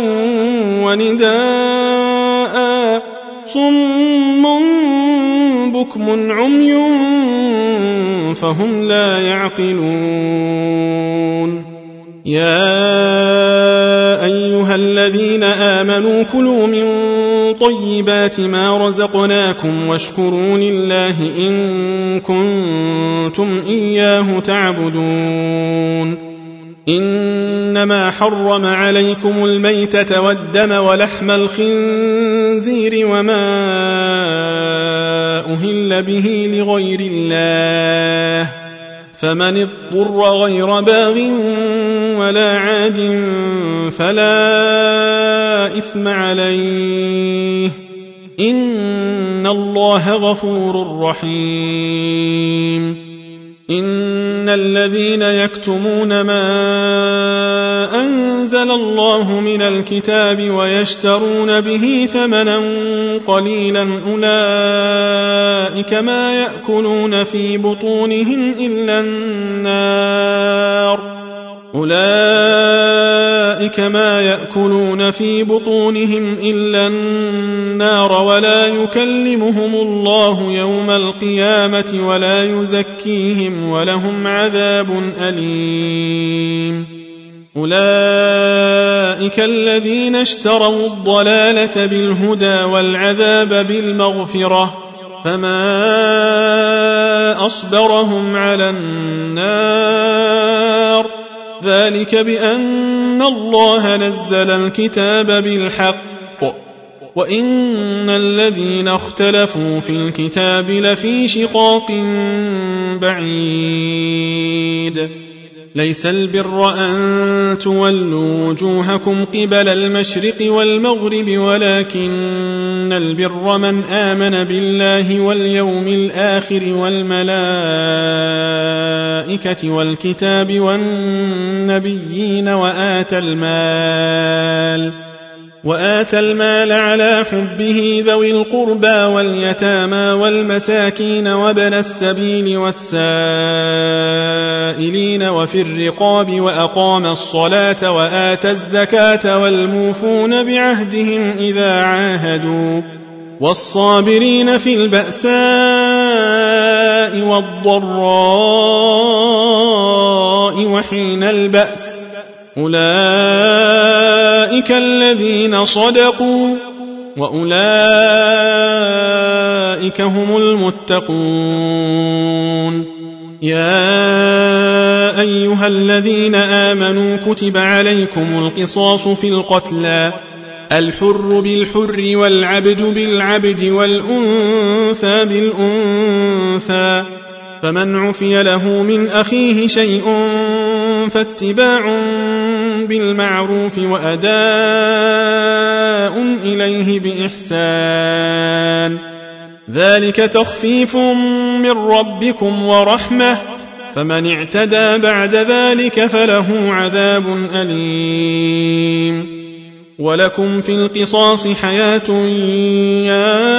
A: ونداء صم بكم عمي فهم لا يعقلون. يا أيها الذين آمنوا كلوا من طيبات ما رزقناكم واشكروا لله إن كنتم إياه تعبدون. إنما حرم عليكم الميتة والدم ولحم الخنزير وما أهل به لغير الله فمن اضطر غير باغ ولا عاد فلا إثم عليه إن الله غفور رحيم. إن الذين يكتمون ما أنزل الله من الكتاب ويشترون به ثمنا قليلا أولئك ما يأكلون في بطونهم إلا النار أولئك ما يأكلون في بطونهم إلا النار ولا يكلمهم الله يوم القيامة ولا يزكيهم ولهم عذاب أليم. أولئك الذين اشتروا الضلالة بالهدى والعذاب بالمغفرة فما أصبرهم على النار ذلك بأن الله نزل الكتاب بالحق وإن الذين اختلفوا في الكتاب لفي شقاق بعيد. ليس البر أن تولوا وجوهكم قبل المشرق والمغرب ولكن البر من آمن بالله واليوم الآخر والملائكة والكتاب والنبيين وآتى المال وآتى المال على حبه ذوي القربى واليتامى والمساكين وابن السبيل والسائلين وفي الرقاب وأقام الصلاة وآتى الزكاة والموفون بعهدهم إذا عاهدوا والصابرين في البأساء والضراء وحين البأس أولئك الذين صدقوا وأولئك هم المتقون. يا أيها الذين آمنوا كتب عليكم القصاص في القتلى الحر بالحر والعبد بالعبد والأنثى بالأنثى فمن عفي له من أخيه شيء فاتباع بالمعروف وأداء إليه بإحسان ذلك تخفيف من ربكم ورحمة فمن اعتدى بعد ذلك فله عذاب أليم. ولكم في القصاص حياة يا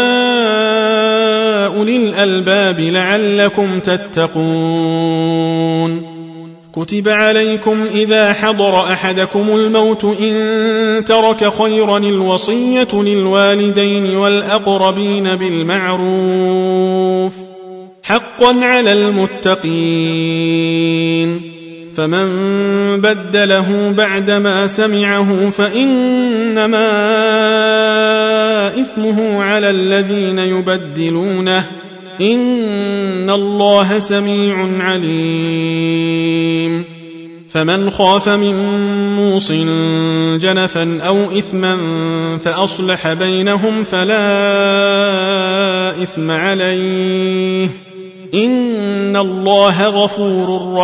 A: أولي الألباب لعلكم تتقون. كتب عليكم إذا حضر أحدكم الموت إن ترك خيرا الوصية للوالدين والأقربين بالمعروف حقا على المتقين فمن بدله بعدما سمعه فإنما إثمه على الذين يبدلونه إن الله سميع عليم فمن خاف من موص جنفا أو إثما فأصلح بينهم فلا إثم عليه إن الله غفور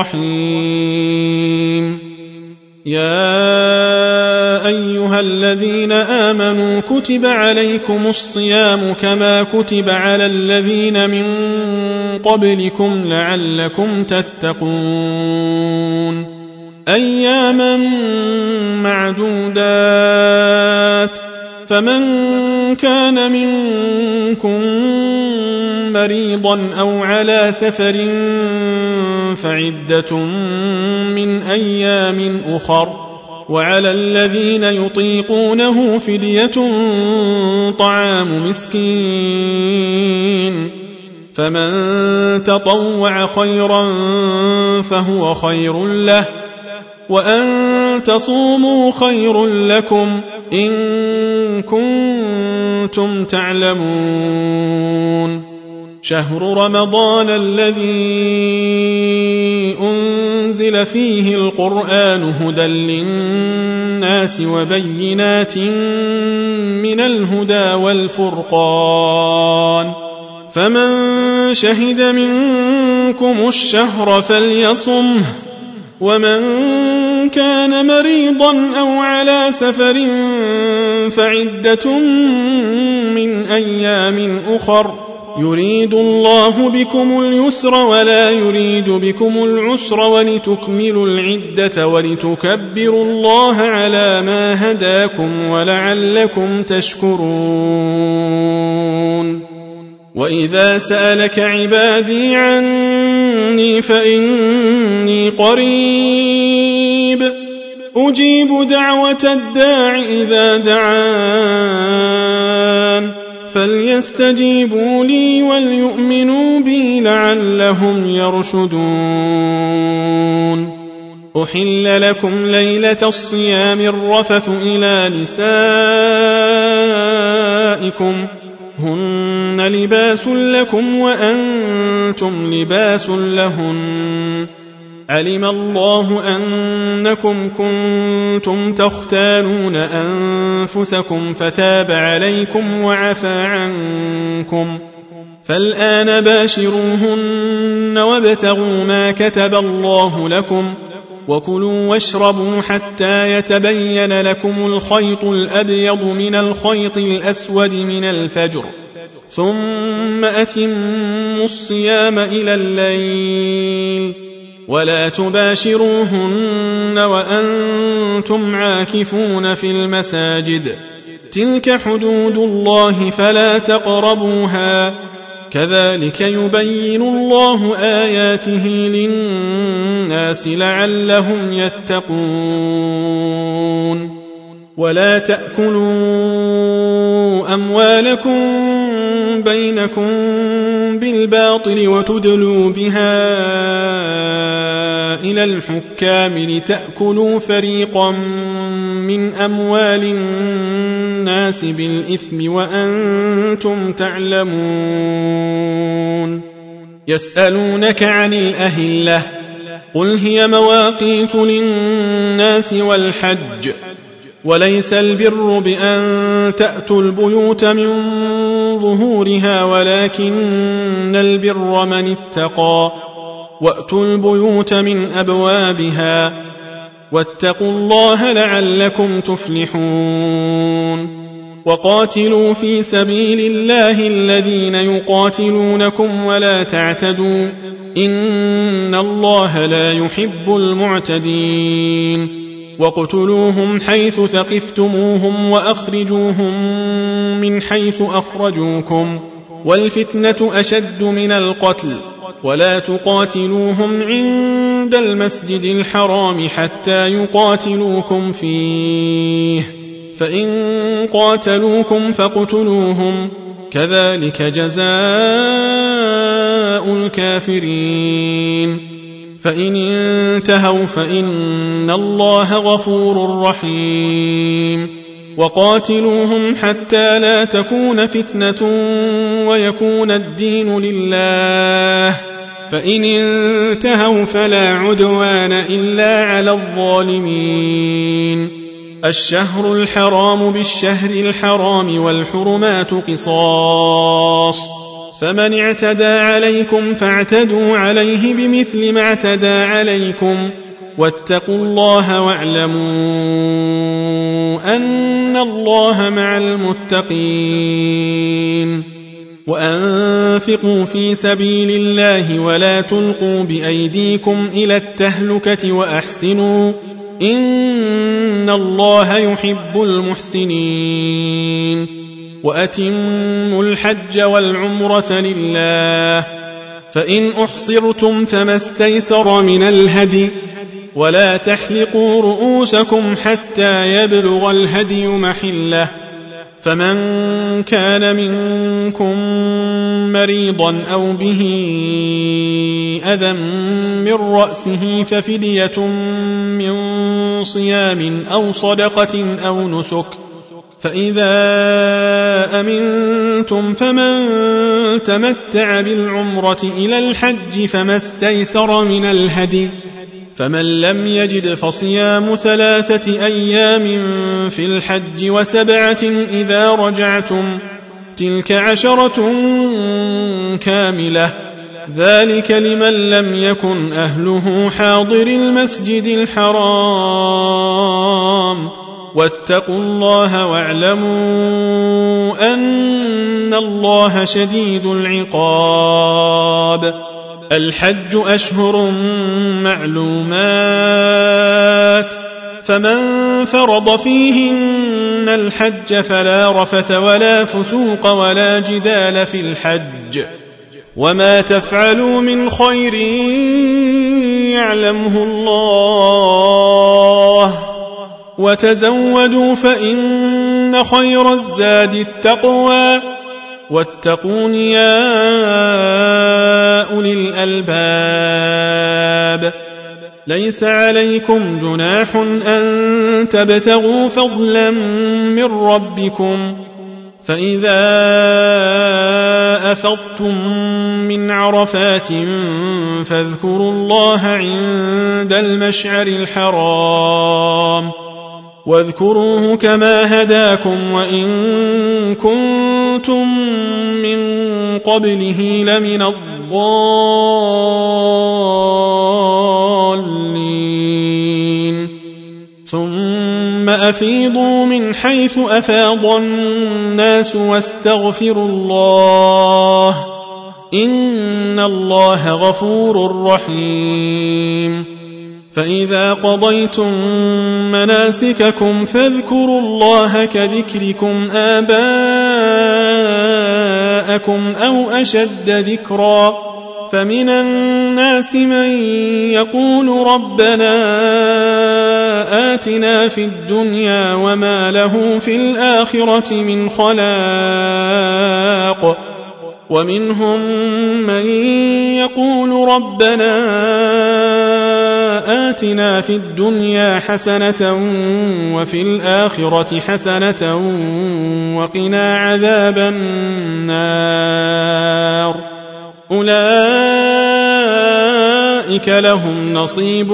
A: رحيم يا أيها الذين آمنوا كتب عليكم الصيام كما كتب على الذين من قبلكم لعلكم تتقون أياما معدودات فمن كان منكم مريضا أو على سفر فعدة من أيام أخر وعلى الذين يطيقونه فدية طعام مسكين فمن تطوع خيرا فهو خير له وأن تصوموا خير لكم إن كنتم تعلمون شهر رمضان الذي أنزل فيه القرآن هدى للناس وبينات من الهدى والفرقان فمن شهد منكم الشهر فليصمه ومن كان مريضا أو على سفر فعدة من أيام أخر يريد الله بكم اليسر ولا يريد بكم العسر ولتكملوا العدة ولتكبروا الله على ما هداكم ولعلكم تشكرون وإذا سألك عبادي عني فإني قريب أجيب دعوة الداع إذا دعان فليستجيبوا لي وليؤمنوا بي لعلهم يرشدون أحل لكم ليلة الصيام الرفث إلى نسائكم هن لباس لكم وأنتم لباس لهن علم الله أنكم كنتم تختانون أنفسكم فتاب عليكم وعفى عنكم فالآن باشروهن وابتغوا ما كتب الله لكم وكلوا واشربوا حتى يتبين لكم الخيط الأبيض من الخيط الأسود من الفجر ثم أتموا الصيام إلى الليل ولا تباشروهن وأنتم عاكفون في المساجد تلك حدود الله فلا تقربوها كذلك يبين الله آياته للناس لعلهم يتقون ولا تأكلوا أموالكم بينكم بالباطل وتدلوا بها إلى الحكام لتأكلوا فريقا من أموال الناس بالإثم وأنتم تعلمون يسألونك عن الأهلة قل هي مواقيت للناس والحج وليس البر بأن تأتوا البيوت من ظهورها ولكن البر من اتقى وأتوا البيوت من أبوابها واتقوا الله لعلكم تفلحون وقاتلوا في سبيل الله الذين يقاتلونكم ولا تعتدوا إن الله لا يحب المعتدين واقتلوهم حيث ثقفتموهم وأخرجوهم من حيث أخرجوكم والفتنة أشد من القتل ولا تقاتلوهم عند المسجد الحرام حتى يقاتلوكم فيه فإن قاتلوكم فاقتلوهم كذلك جزاء الكافرين فإن انتهوا فإن الله غفور رحيم وقاتلوهم حتى لا تكون فتنة ويكون الدين لله فإن انتهوا فلا عدوان إلا على الظالمين الشهر الحرام بالشهر الحرام والحرمات قصاص فمن اعتدى عليكم فاعتدوا عليه بمثل ما اعتدى عليكم واتقوا الله واعلموا أن الله مع المتقين وأنفقوا في سبيل الله ولا تلقوا بأيديكم إلى التهلكة وأحسنوا إن الله يحب المحسنين وأتموا الحج والعمرة لله فإن أحصرتم فما استيسر من الهدي ولا تحلقوا رؤوسكم حتى يبلغ الهدي محله فمن كان منكم مريضا أو به أذى من رأسه ففدية من صيام أو صدقة أو نسك فإذا أمنتم فمن تمتع بالعمرة إلى الحج فما استيسر من الهدي فمن لم يجد فصيام ثلاثة أيام في الحج وسبعة إذا رجعتم تلك عشرة كاملة ذلك لمن لم يكن أهله حاضر المسجد الحرام واتقوا الله واعلموا أن الله شديد العقاب الحج أشهر معلومات فمن فرض فيهن الحج فلا رفث ولا فسوق ولا جدال في الحج وما تفعلوا من خير يعلمه الله وتزودوا فإن خير الزاد التقوى واتقون يا أولي الألباب ليس عليكم جناح أن تبتغوا فضلا من ربكم فإذا أفضتم من عرفات فاذكروا الله عند المشعر الحرام واذكروه كما هداكم وإن كنتم من قبله لمن الضالين ثم أفيضوا من حيث أفاض الناس واستغفروا الله إن الله غفور رحيم فإذا قضيتم مناسككم فاذكروا الله كذكركم آباءكم أو أشد ذكرا فمن الناس من يقول ربنا آتنا في الدنيا وما له في الآخرة من خلاق ومنهم من يقول ربنا آتنا في الدنيا حسنة وفي الآخرة حسنة وقنا عذاب النار أولئك لهم نصيب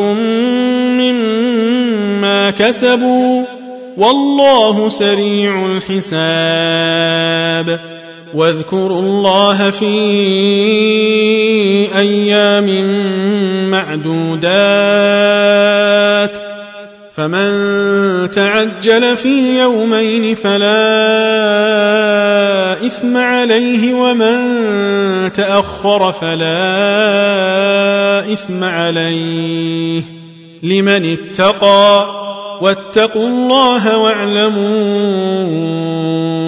A: مما كسبوا والله سريع الحساب واذكروا الله في أيام معدودات فمن تعجل في يومين فلا إثم عليه ومن تأخر فلا إثم عليه لمن اتقى واتقوا الله واعلموا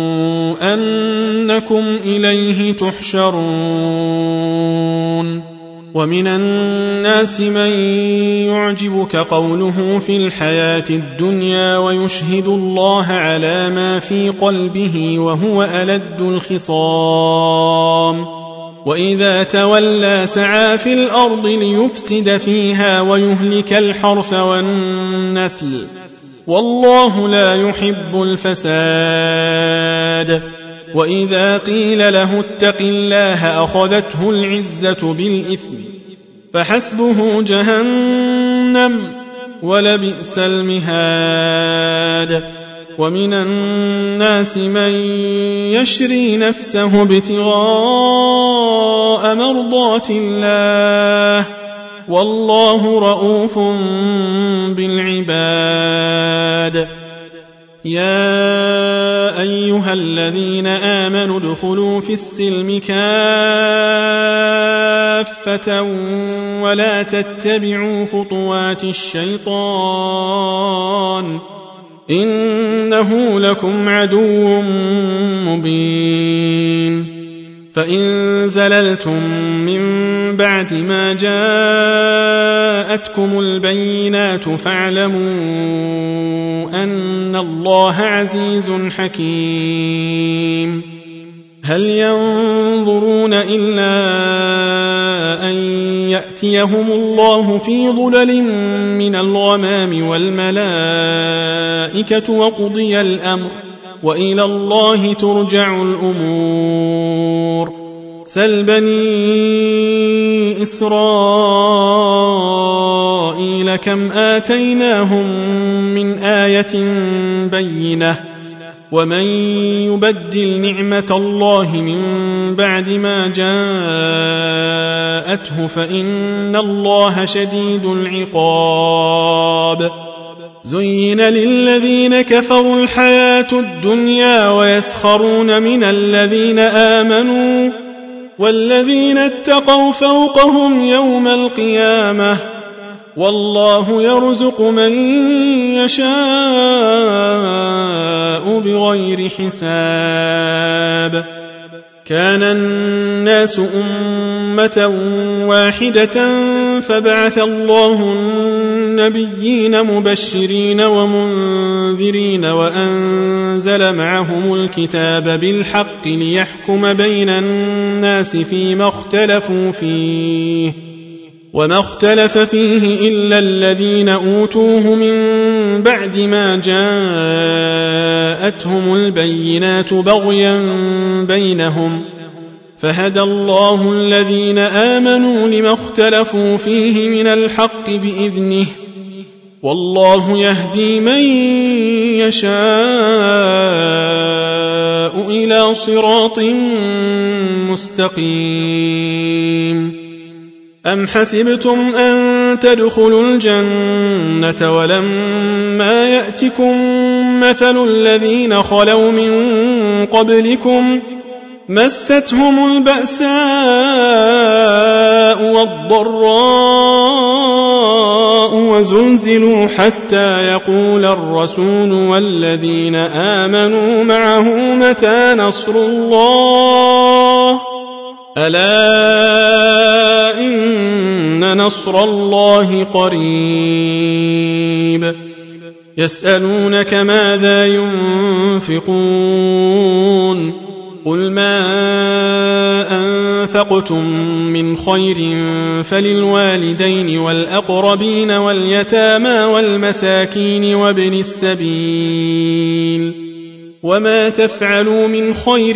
A: أنكم إليه تحشرون ومن الناس من يعجبك قوله في الحياة الدنيا ويشهد الله على ما في قلبه وهو ألد الخصام وإذا تولى سعى في الأرض ليفسد فيها ويهلك الحرث والنسل والله لا يحب الفساد وإذا قيل له اتق الله أخذته العزة بالإثم فحسبه جهنم ولبئس المهاد ومن الناس من يشري نفسه ابتغاء مرضات الله والله رؤوف بالعباد يا أيها الذين آمنوا ادخلوا في السلم كافة ولا تتبعوا خطوات الشيطان إنه لكم عدو مبين فإن زللتم من بعد ما جاءتكم البينات فاعلموا أن الله عزيز حكيم هل ينظرون إلا أن يأتيهم الله في ظلل من الغمام والملائكة وقضي الأمر وإلى الله ترجع الأمور سل بني إسرائيل كم آتيناهم من آية بينة ومن يبدل نعمة الله من بعد ما جاءته فإن الله شديد العقاب زين للذين كفروا الحياة الدنيا ويسخرون من الذين آمنوا والذين اتقوا فوقهم يوم القيامة والله يرزق من يشاء بغير حساب كان الناس أمة واحدة فبعث الله النبيين مبشرين ومنذرين وأنزل معهم الكتاب بالحق ليحكم بين الناس فيما اختلفوا فيه وما اختلف فيه إلا الذين أوتوه من بعد ما جاءتهم البينات بغيا بينهم فهدى الله الذين آمنوا لما اختلفوا فيه من الحق بإذنه والله يهدي من يشاء إلى صراط مستقيم أم حسبتم أن تدخلوا الجنة ولما يأتكم مثل الذين خلوا من قبلكم مستهم البأساء والضراء وزلزلوا حتى يقول الرسول والذين آمنوا معه متى نصر الله ألا إن نصر الله قريب يسألونك ماذا ينفقون قل ما أنفقتم من خير فللوالدين والأقربين واليتامى والمساكين وابن السبيل وما تفعلوا من خير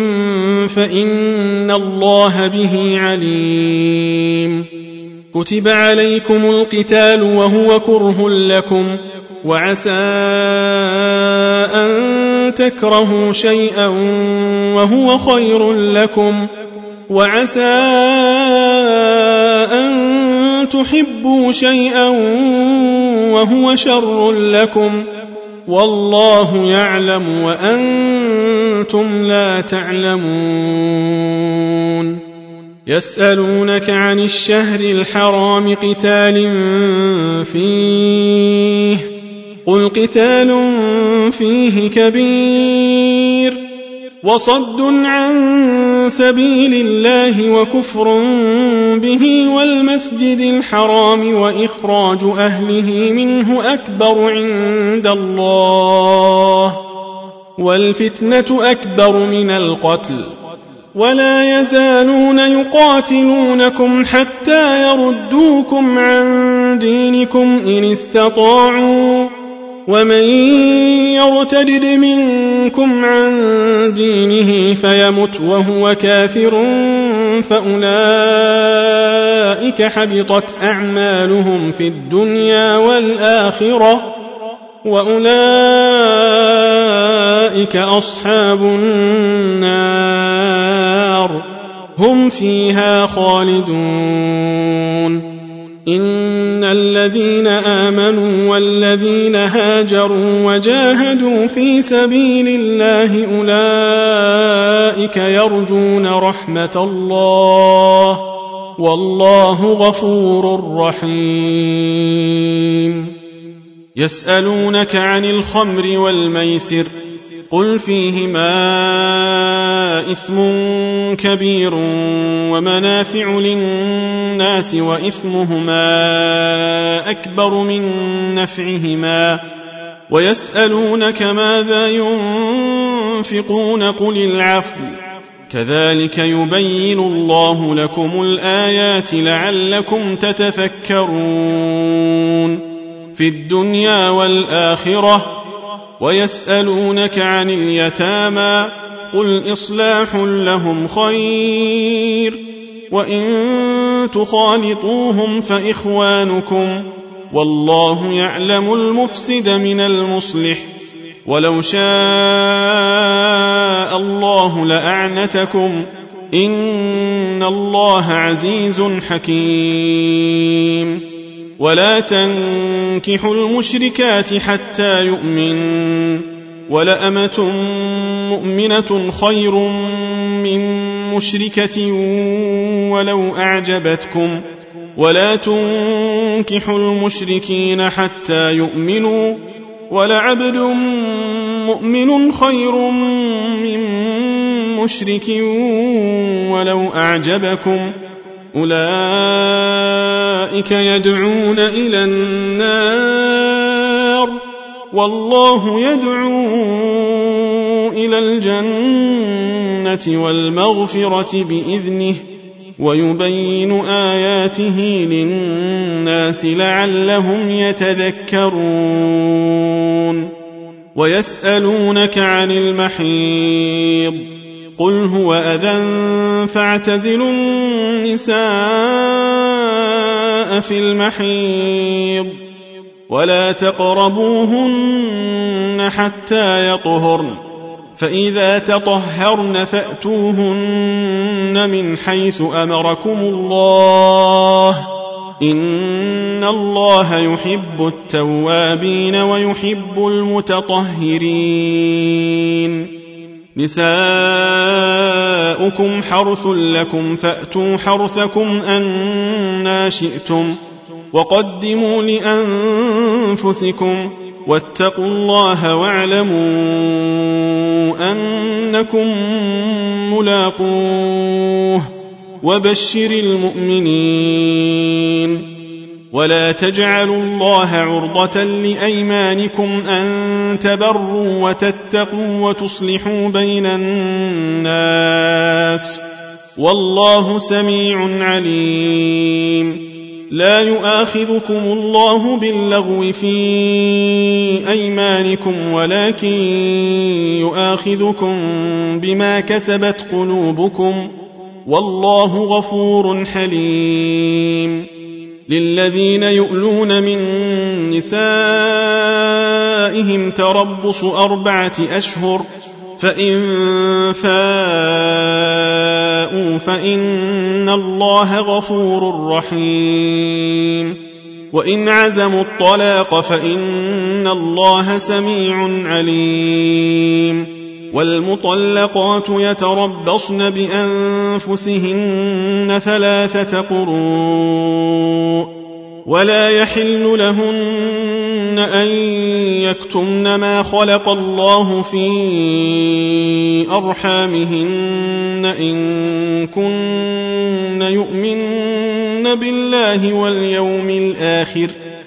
A: فإن الله به عليم كتب عليكم القتال وهو كره لكم وعسى أن تكرهوا شيئا وهو خير لكم وعسى أن تحبوا شيئا وهو شر لكم والله يعلم وأنتم لا تعلمون يسألونك عن الشهر الحرام قتال فيه قل قتال فيه كبير وصد عن سبيل الله وكفر به والمسجد الحرام وإخراج أهله منه أكبر عند الله والفتنة أكبر من القتل ولا يزالون يقاتلونكم حتى يردوكم عن دينكم إن استطاعوا ومن يرتدد منكم عن دينه فيمت وهو كافر فأولئك حبطت أعمالهم في الدنيا والآخرة وأولئك أصحاب النار هم فيها خالدون إن الذين آمنوا والذين هاجروا وجاهدوا في سبيل الله أولئك يرجون رحمة الله والله غفور رحيم يسألونك عن الخمر والميسر قل فيهما إثم كبير ومنافع للناس وإثمهما أكبر من نفعهما ويسألونك ماذا ينفقون قل العفو كذلك يبين الله لكم الآيات لعلكم تتفكرون في الدنيا والآخرة ويسألونك عن اليتامى قل إصلاح لهم خير وإن تخالطوهم فإخوانكم والله يعلم المفسد من المصلح ولو شاء الله لأعنتكم إن الله عزيز حكيم ولا تنكحوا المشركات حتى يؤمن ولأمة مؤمنة خير من مشركة ولو أعجبتكم ولا تنكحوا المشركين حتى يؤمنوا ولعبد مؤمن خير من مشرك ولو أعجبكم أولئك يدعون إلى النار والله يدعو إلى الجنة والمغفرة بإذنه ويبين آياته للناس لعلهم يتذكرون ويسألونك عن المحيض قل هو أذى فاعتزلوا النساء في المحيض ولا تقربوهن حتى يطهرن فإذا تطهرن فأتوهن من حيث أمركم الله إن الله يحب التوابين ويحب المتطهرين نساؤكم حرث لكم فأتوا حرثكم أنى شئتم وقدموا لأنفسكم واتقوا الله واعلموا أنكم ملاقوه وبشر المؤمنين ولا تجعلوا الله عرضة لأيمانكم أن تبروا وتتقوا وتصلحوا بين الناس والله سميع عليم لا يؤاخذكم الله باللغو في أيمانكم ولكن يؤاخذكم بما كسبت قلوبكم والله غفور حليم للذين يؤلون من نسائهم تربص أربعة أشهر فإن فاءوا فإن الله غفور رحيم وإن عزموا الطلاق فإن الله سميع عليم والمطلقات يتربصن بأنفسهن ثلاثة قروء ولا يحل لهن أن يكتمن ما خلق الله في أرحامهن إن كن يؤمن بالله واليوم الآخر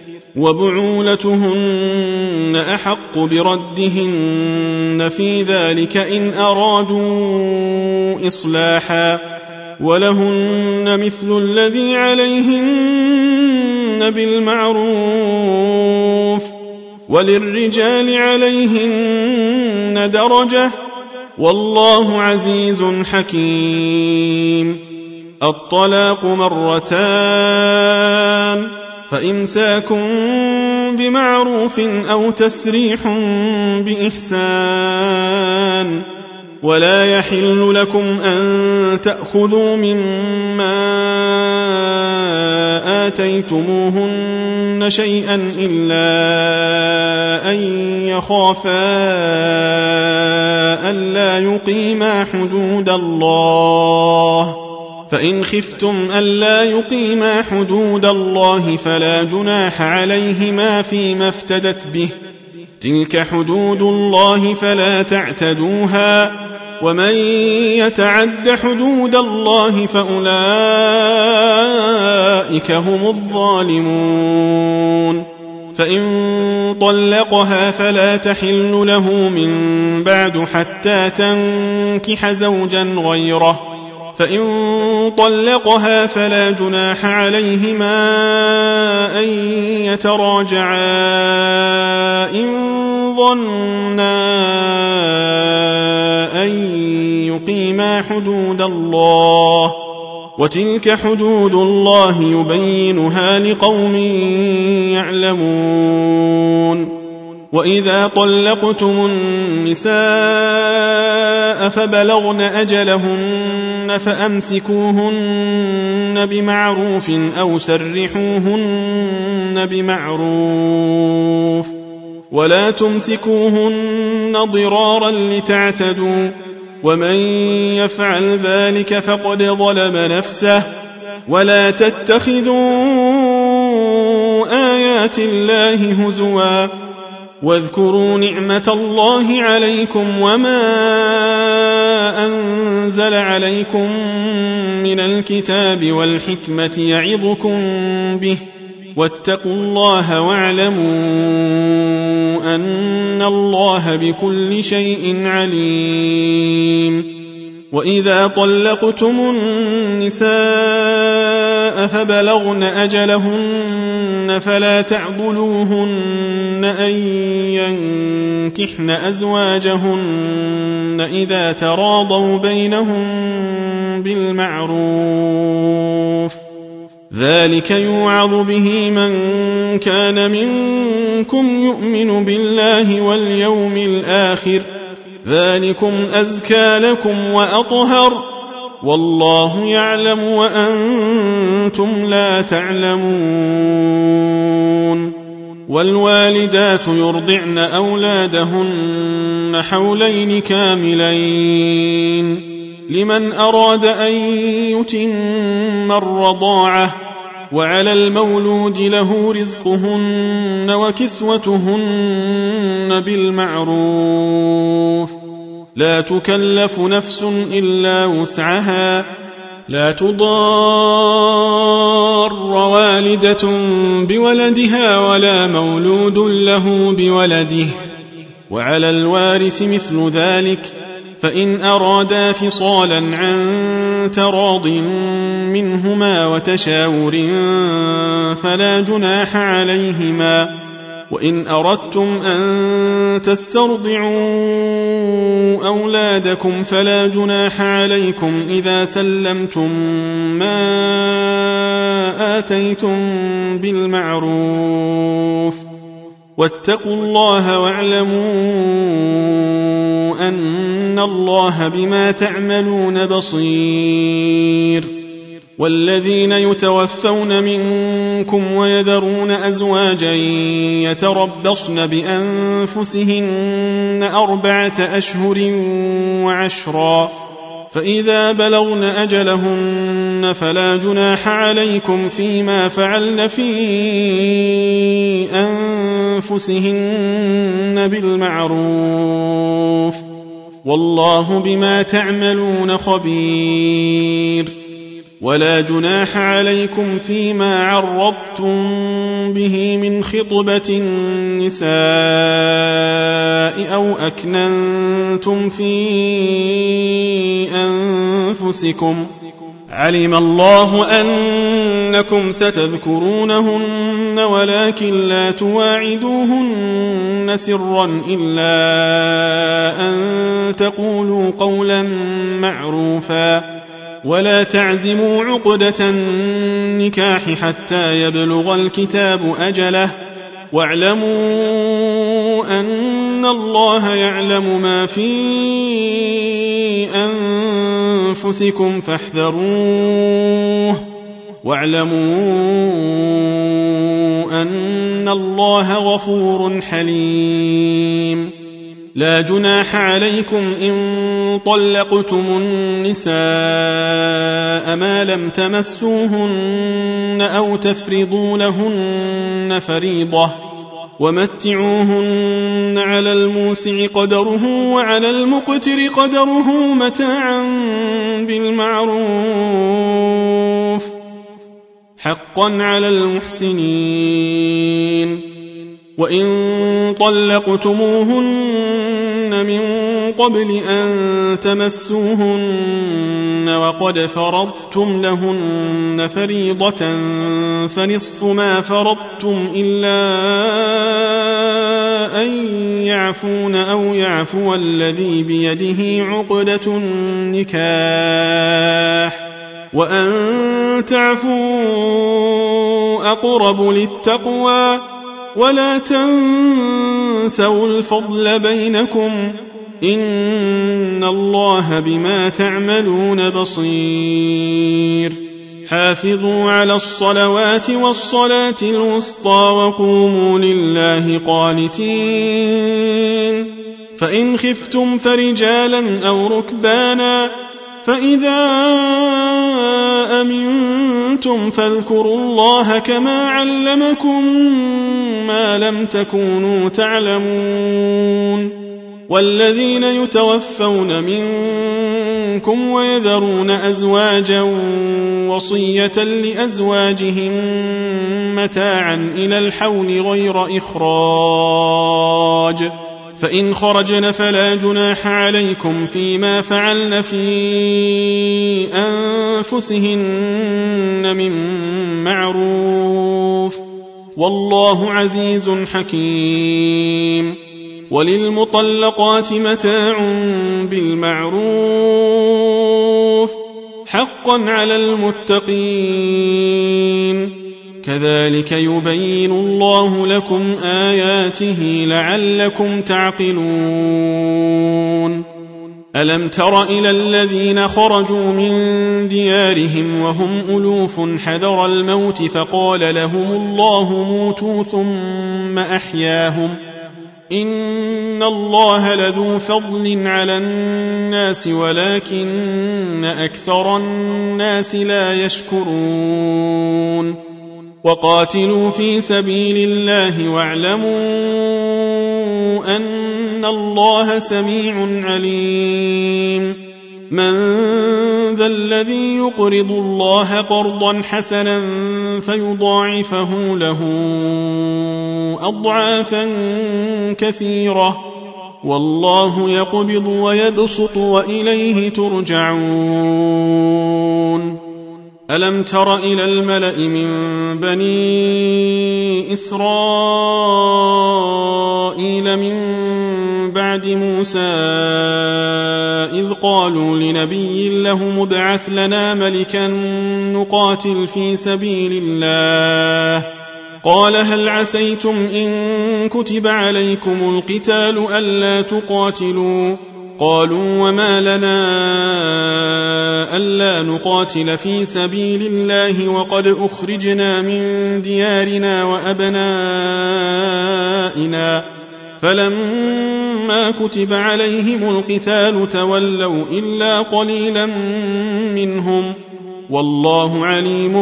A: وبعولتهن أحق بردهن في ذلك إن أرادوا إصلاحا ولهن مثل الذي عليهن بالمعروف وللرجال عليهن درجة والله عزيز حكيم. الطلاق مرتان فإمساك بمعروف أو تسريح بإحسان ولا يحل لكم أن تأخذوا مما آتيتموهن شيئا إلا أن يخافا ألا يقيما حدود الله فإن خفتم ألا يقيما حدود الله فلا جناح عليهما فيما افتدت به تلك حدود الله فلا تعتدوها ومن يتعد حدود الله فأولئك هم الظالمون. فإن طلقها فلا تحل له من بعد حتى تنكح زوجا غيره فإن طلقها فلا جناح عليهما أن يتراجعا إن ظنا أن يقيما حدود الله وتلك حدود الله يبينها لقوم يعلمون. وإذا طلقتم النساء فبلغن أجلهن فأمسكوهن بمعروف أو سرحوهن بمعروف ولا تمسكوهن ضرارا لتعتدوا ومن يفعل ذلك فقد ظلم نفسه ولا تتخذوا آيات الله هزوا واذكروا نعمة الله عليكم وما أنزل عليكم من الكتاب والحكمة يعظكم به واتقوا الله واعلموا أن الله بكل شيء عليم. وإذا طلقتم النساء فبلغن أجلهن فلا تعضلوهن أن ينكحن أزواجهن إذا تراضوا بينهم بالمعروف ذلك يوعظ به من كان منكم يؤمن بالله واليوم الآخر ذلكم أزكى لكم وأطهر والله يعلم وأنتم لا تعلمون. والوالدات يرضعن أولادهن حولين كاملين لمن أراد أن يتم الرضاعة وعلى المولود له رزقهن وكسوتهن بالمعروف لا تكلف نفس إلا وسعها لا تضار والدة بولدها ولا مولود له بولده وعلى الوارث مثل ذلك فإن أرادا فصالا عن تراض منهما وتشاور فلا جناح عليهما وإن أردتم أن تسترضعوا أولادكم فلا جناح عليكم إذا سلمتم ما آتيتم بالمعروف واتقوا الله واعلموا أن الله بما تعملون بصير. والذين يتوفون منكم ويذرون أزواجا يتربصن بأنفسهن أربعة أشهر وعشرا فإذا بلغن أجلهن فلا جناح عليكم فيما فعلن في أنفسهن بالمعروف والله بما تعملون خبير ولا جناح عليكم فيما عرضتم به من خطبة النساء أو أكننتم في أنفسكم علم الله أنكم ستذكرونهن ولكن لا تواعدوهن سرا إلا أن تقولوا قولا معروفا ولا تعزموا عقدة النكاح حتى يبلغ الكتاب أجله واعلموا أن الله يعلم ما في أنفسكم فاحذروه واعلموا أن الله غفور حليم لا جناح عليكم إن طلقتم النساء ما لم تمسوهن أو تفرضوا لهن فريضة ومتعوهن على الموسع قدره وعلى المقتر قدره متاعا بالمعروف حقا على المحسنين وإن طلقتموهن من قبل أن تمسوهن وقد فرضتم لهن فريضة فنصف ما فرضتم إلا أن يعفون أو يعفو الذي بيده عقدة النكاح وأن تعفوا أقرب للتقوى ولا تنسوا الفضل بينكم إن الله بما تعملون بصير حافظوا على الصلوات والصلاة الوسطى وقوموا لله قانتين فإن خفتم فرجالا أو ركبانا فإذا أمنتم فاذكروا الله كما علمكم ما لم تكونوا تعلمون والذين يتوفون منكم ويذرون أزواجا وصية لأزواجهم متاعا إلى الحول غير إخراج فإن خرجن فلا جناح عليكم فيما فعلن في أنفسهن من معروف والله عزيز حكيم وللمطلقات متاع بالمعروف حقا على المتقين كذلك يبين الله لكم آياته لعلكم تعقلون ألم تر إلى الذين خرجوا من ديارهم وهم ألوف حذر الموت فقال لهم الله موتوا ثم أحياهم إن الله لذو فضل على الناس ولكن أكثر الناس لا يشكرون وقاتلوا في سبيل الله واعلموا أن الله سميع عليم من ذا الذي يقرض الله قرضا حسنا فيضاعفه له أضعافا كثيرة والله يقبض ويبسط وإليه ترجعون ألم تر إلى الملأ من بني إسرائيل من بعد موسى إذ قالوا لنبي له ابعث لنا ملكا نقاتل في سبيل الله قال هل عسيتم إن كتب عليكم القتال ألا تقاتلوا قالوا وما لنا ألا نقاتل في سبيل الله وقد أخرجنا من ديارنا وأبنائنا فلما كتب عليهم القتال تولوا إلا قليلا منهم والله عليم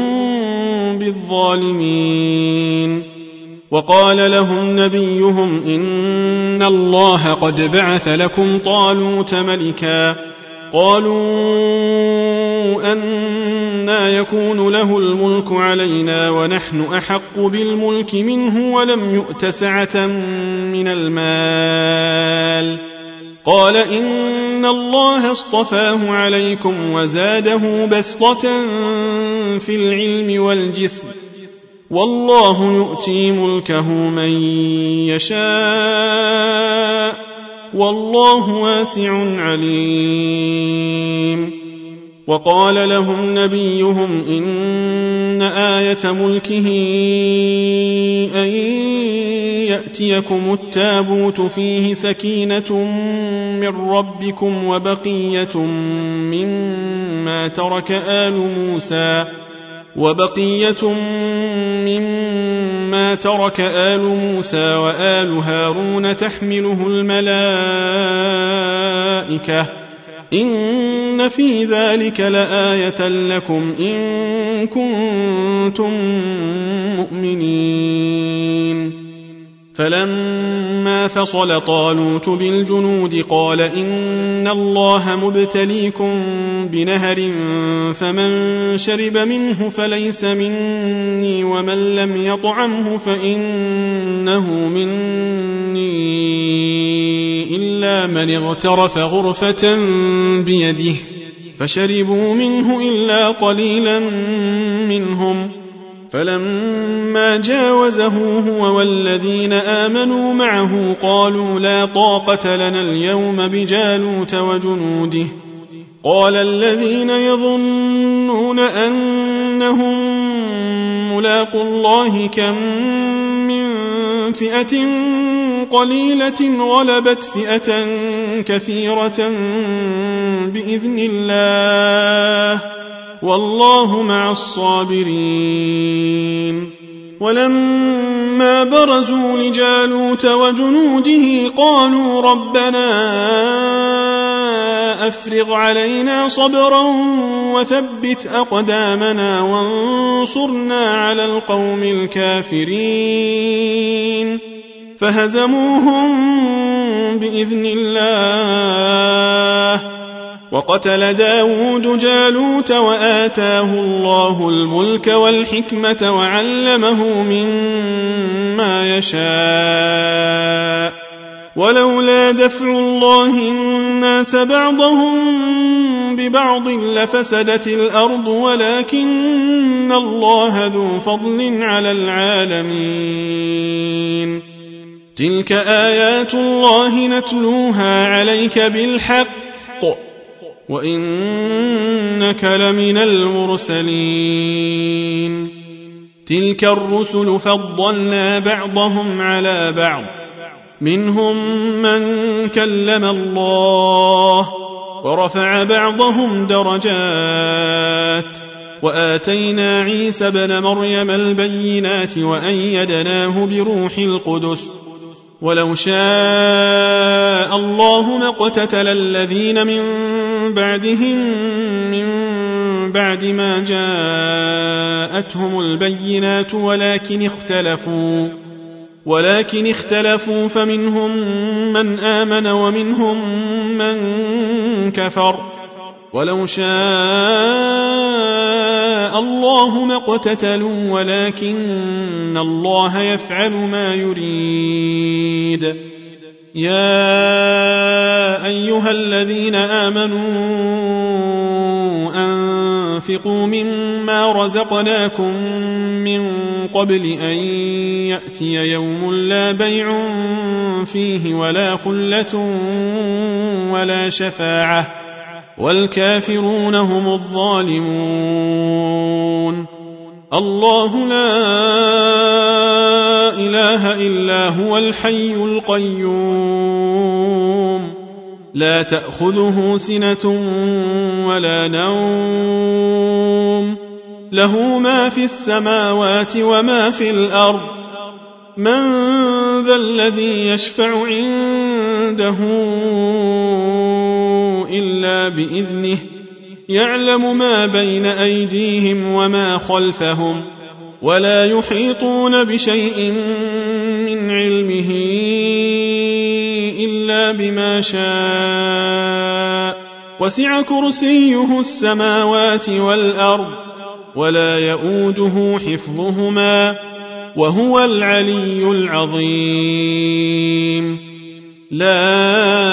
A: بالظالمين. وقال لهم نبيهم إن الله قد بعث لكم طالوت ملكا قالوا أنى يكون له الملك علينا ونحن أحق بالملك منه ولم يؤت سعة من المال قال إن الله اصطفاه عليكم وزاده بسطة في العلم والجسم والله يؤتي ملكه من يشاء والله واسع عليم. وقال لهم نبيهم إن آية ملكه أن يأتيكم التابوت فيه سكينة من ربكم وبقية مما ترك آل موسى وبقية مما ترك آل موسى وآل هارون تحمله الملائكة إن في ذلك لآية لكم إن كنتم مؤمنين. فلما فصل طالوت بالجنود قال إن الله مبتليكم بنهر فمن شرب منه فليس مني ومن لم يطعمه فإنه مني إلا من اغترف غرفة بيده فشربوا منه إلا قليلا منهم. فلما جاوزه هو والذين آمنوا معه قالوا لا طاقة لنا اليوم بجالوت وجنوده قال الذين يظنون أنهم ملاقوا الله كم من فئة قليلة غلبت فئة كثيرة بإذن الله والله مع الصابرين. ولما برزوا لجالوت وجنوده قالوا ربنا أفرغ علينا صبرا وثبت أقدامنا وانصرنا على القوم الكافرين فهزموهم بإذن الله. وقتل داود جالوت وآتاه الله الملك والحكمة وعلمه مما يشاء ولولا دفع الله الناس بعضهم ببعض لفسدت الأرض ولكن الله ذو فضل على العالمين. تلك آيات الله نتلوها عليك بالحق وإنك لمن المرسلين. تلك الرسل فضلنا بعضهم على بعض منهم من كلم الله ورفع بعضهم درجات وآتينا عيسى ابن مريم البينات وأيدناه بروح القدس ولو شاء الله ما اقتتل الذين من بعدهم من بعد ما جاءتهم البينات ولكن اختلفوا ولكن اختلفوا فمنهم من آمن ومنهم من كفر ولو شاء الله ما اقتتلوا ولكن الله يفعل ما يريد. يا أيها الذين آمنوا أنفقوا مما رزقناكم من قبل أن يأتي يوم لا بيع فيه ولا خلة ولا شفاعة والكافرون هم الظالمون. الله لا إله إلا هو الحي القيوم لا تأخذه سنة ولا نوم له ما في السماوات وما في الأرض من ذا الذي يشفع عنده إلا بإذنه يعلم ما بين أيديهم وما خلفهم ولا يحيطون بشيء من علمه إلا بما شاء وسع كرسيه السماوات والأرض ولا يؤوده حفظهما وهو العلي العظيم. لا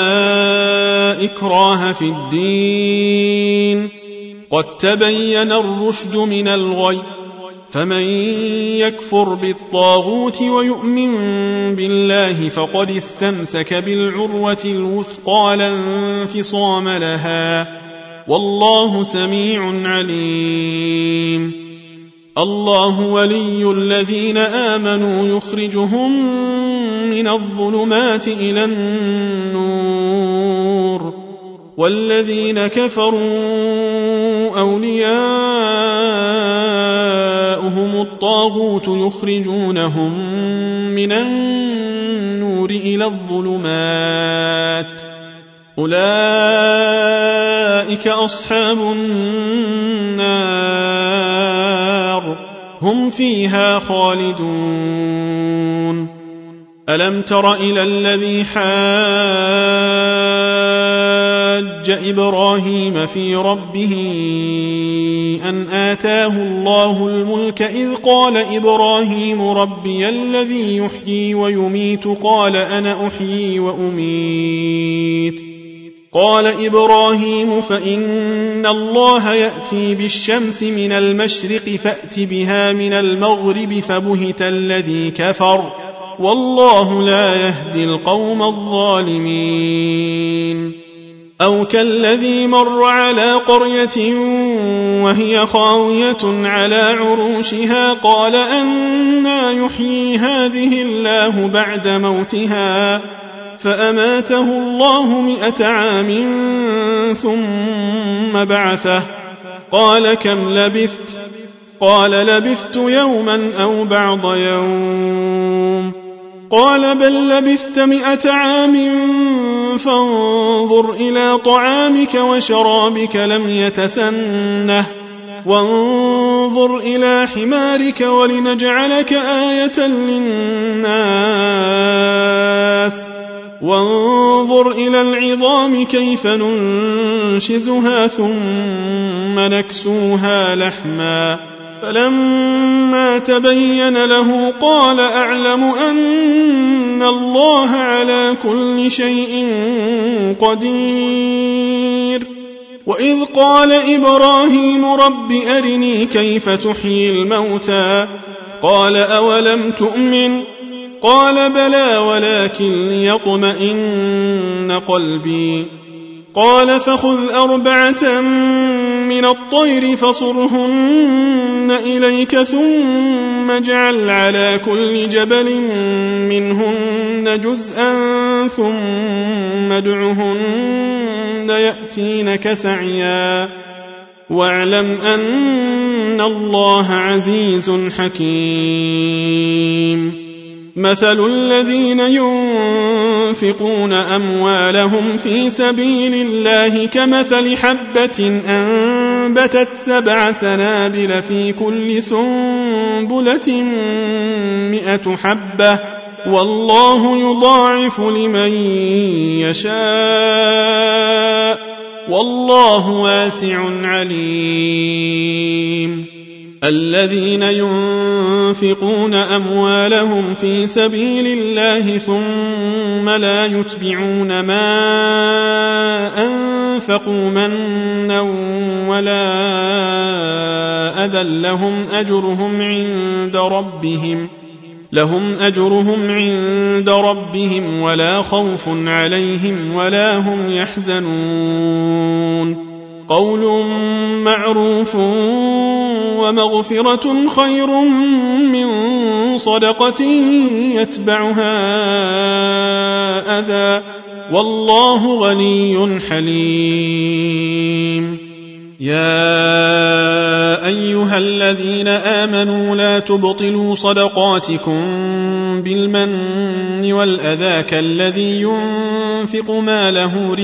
A: إكراه في الدين قد تبين الرشد من الغي فمن يكفر بالطاغوت ويؤمن بالله فقد استمسك بالعروة الوثقى لا انفصام لها والله سميع عليم. الله ولي الذين آمنوا يخرجهم من الظلمات إلى النور والذين كفروا أولياؤهم الطاغوت يخرجونهم من النور إلى الظلمات أولئك أصحاب النار هم فيها خالدون. ألم تر إلى الذي حاج إبراهيم في ربه أن آتاه الله الملك إذ قال إبراهيم ربي الذي يحيي ويميت قال أنا أحيي وأميت قال إبراهيم فإن الله يأتي بالشمس من المشرق فأت بها من المغرب فبهت الذي كفر والله لا يهدي القوم الظالمين. أو كالذي مر على قرية وهي خاوية على عروشها قال أنى يحيي هذه الله بعد موتها فأماته الله مئة عام ثم بعثه قال كم لبثت قال لبثت يوما أو بعض يوم قال بل لبثت مئة عام فانظر إلى طعامك وشرابك لم يتسنه وانظر إلى حمارك ولنجعلك آية للناس وانظر إلى العظام كيف ننشزها ثم نكسوها لحما فلما تبين له قال أعلم أن الله على كل شيء قدير. وإذ قال إبراهيم رب أرني كيف تحيي الموتى قال أولم تؤمن قال بلى ولكن ليطمئن قلبي قال فخذ أربعة من الطير فصرهن إليك ثم اجعل على كل جبل منهن جزءا ثم ادعهن يأتينك سعيا واعلم أن الله عزيز حكيم. مثل الذين ينفقون أموالهم في سبيل الله كمثل حبة أنبتت سبع سنابل في كل سنبلة مئة حبة والله يضاعف لمن يشاء والله واسع عليم. الذين ينفقون أموالهم في سبيل الله ثم لا يتبعون ما أنفقوا منا ولا أذى لهم أجرهم عند ربهم لهم أجرهم عند ربهم ولا خوف عليهم ولا هم يحزنون. قول معروف ومغفرة خير من صدقة يتبعها أذى والله غني حليم. يا أيها الذين آمنوا لا تبطلوا صدقاتكم بالمن والأذى كالذي ينفق ماله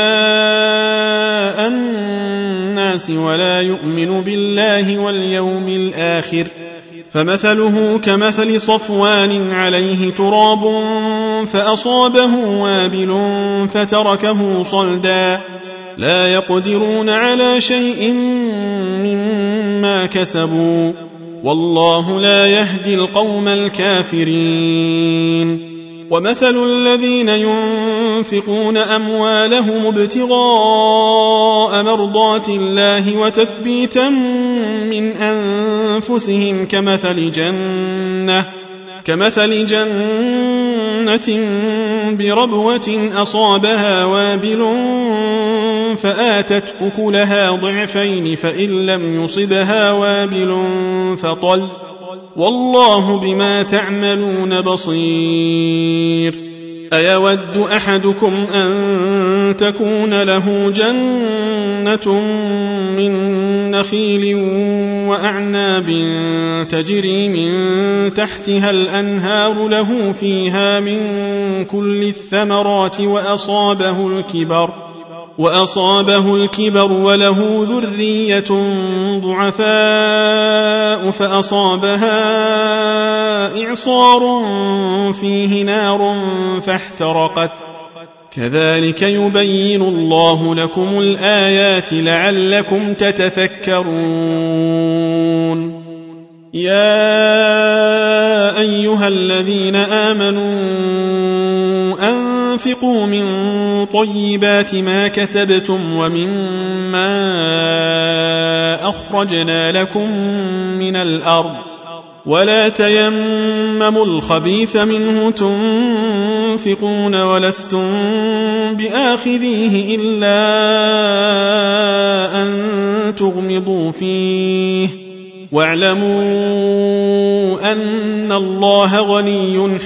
A: رئاء الناس ولا يؤمن بالله واليوم الآخر فمثله كمثل صفوان عليه تراب فأصابه وابل فتركه صلدا لا يقدرون على شيء مما كسبوا والله لا يهدي القوم الكافرين ومثل الذين ينفقون أموالهم ابتغاء مرضات الله وتثبيتا من أنفسهم كمثل جنة كمثل جنة بربوة أصابها وابل فآتت أكلها ضعفين فإن لم يصبها وابل فطل والله بما تعملون بصير أيود أحدكم أن تكون له جنة من نخيل وأعناب تجري من تحتها الأنهار له فيها من كل الثمرات وأصابه الكبر وأصابه الكبر وله ذرية ضعفاء فأصابها إعصار فيه نار فاحترقت كذلك يبين الله لكم الآيات لعلكم تتفكرون يا أيها الذين آمنوا أنفقوا من طيبات ما كسبتم ومما أخرجنا لكم من الأرض ولا تيمموا الخبيث منه تنفقون ولستم بآخذيه إلا أن تغمضوا فيه واعلموا أن الله غني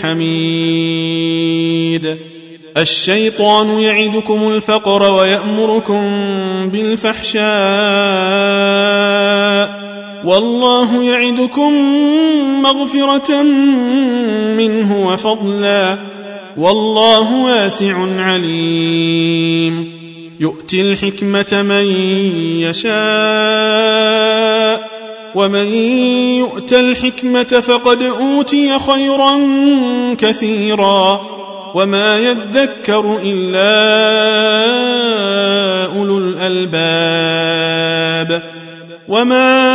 A: حميد الشيطان يعدكم الفقر ويأمركم بالفحشاء والله يعدكم مغفرة منه وفضلا والله واسع عليم يؤتي الحكمة من يشاء ومن يؤت الحكمة فقد أوتي خيرا كثيرا وما يذكر إلا أولو الألباب وما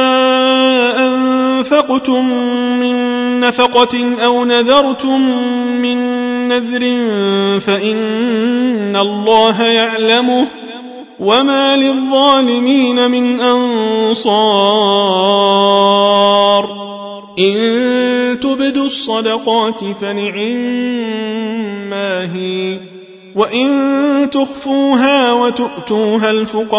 A: أنفقتم من نفقة أو نذرتم من نذر فإن الله يعلمه وما للظالمين من أنصار إن تبدوا الصدقات فنعما هي وإن تخفوها وتؤتوها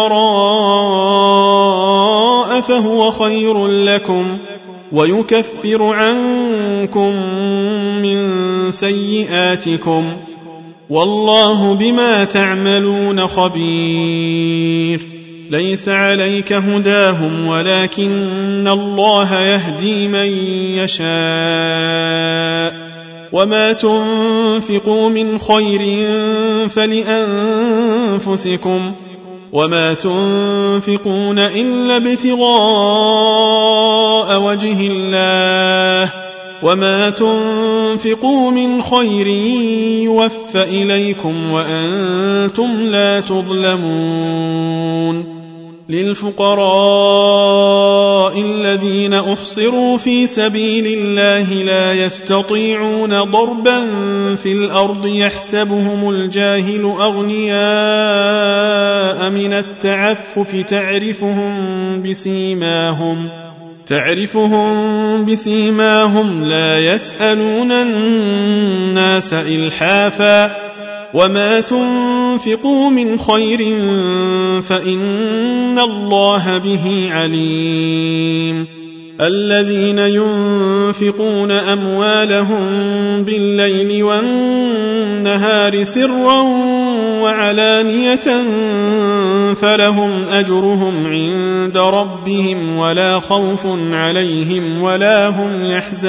A: الفقراء فهو خير لكم ويكفر عنكم من سيئاتكم والله بما تعملون خبير ليس عليك هداهم ولكن الله يهدي من يشاء وما تنفقوا من خير فلأنفسكم وما تنفقون إلا ابتغاء وجه الله وما تنفقوا من خير يوفى إليكم وأنتم لا تظلمون للفقراء الذين أحصروا في سبيل الله لا يستطيعون ضربا في الأرض يحسبهم الجاهل أغنياء من التعفف تعرفهم بسيماهم تعرفهم بسيماهم لا يسألون الناس إلحافا وما تنفقوا من خير فإن الله به عليم الذين ينفقون أموالهم بالليل والنهار سرا وعلانية فلهم أجرهم عند ربهم ولا خوف عليهم ولا هم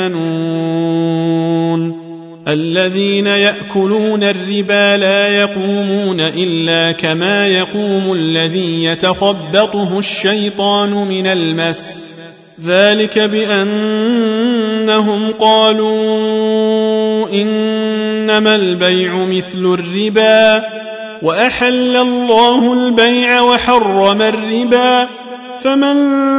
A: يحزنون الذين يأكلون الربا لا يقومون إلا كما يقوم الذي يتخبطه الشيطان من المس ذلك بأنهم قالوا إنما البيع مثل الربا وأحل الله البيع وحرم الربا فمن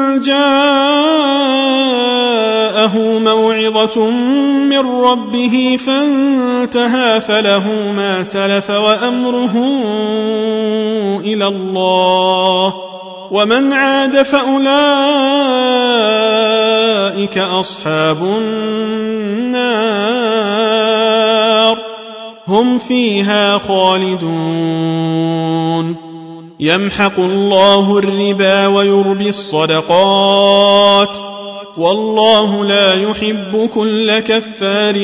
A: جاءه موعظة من ربه فانتهى فله ما سلف وأمره إلى الله ومن عاد فأولئك أصحاب النار هم فيها خالدون يمحق الله الربا ويربي الصدقات والله لا يحب كل كفار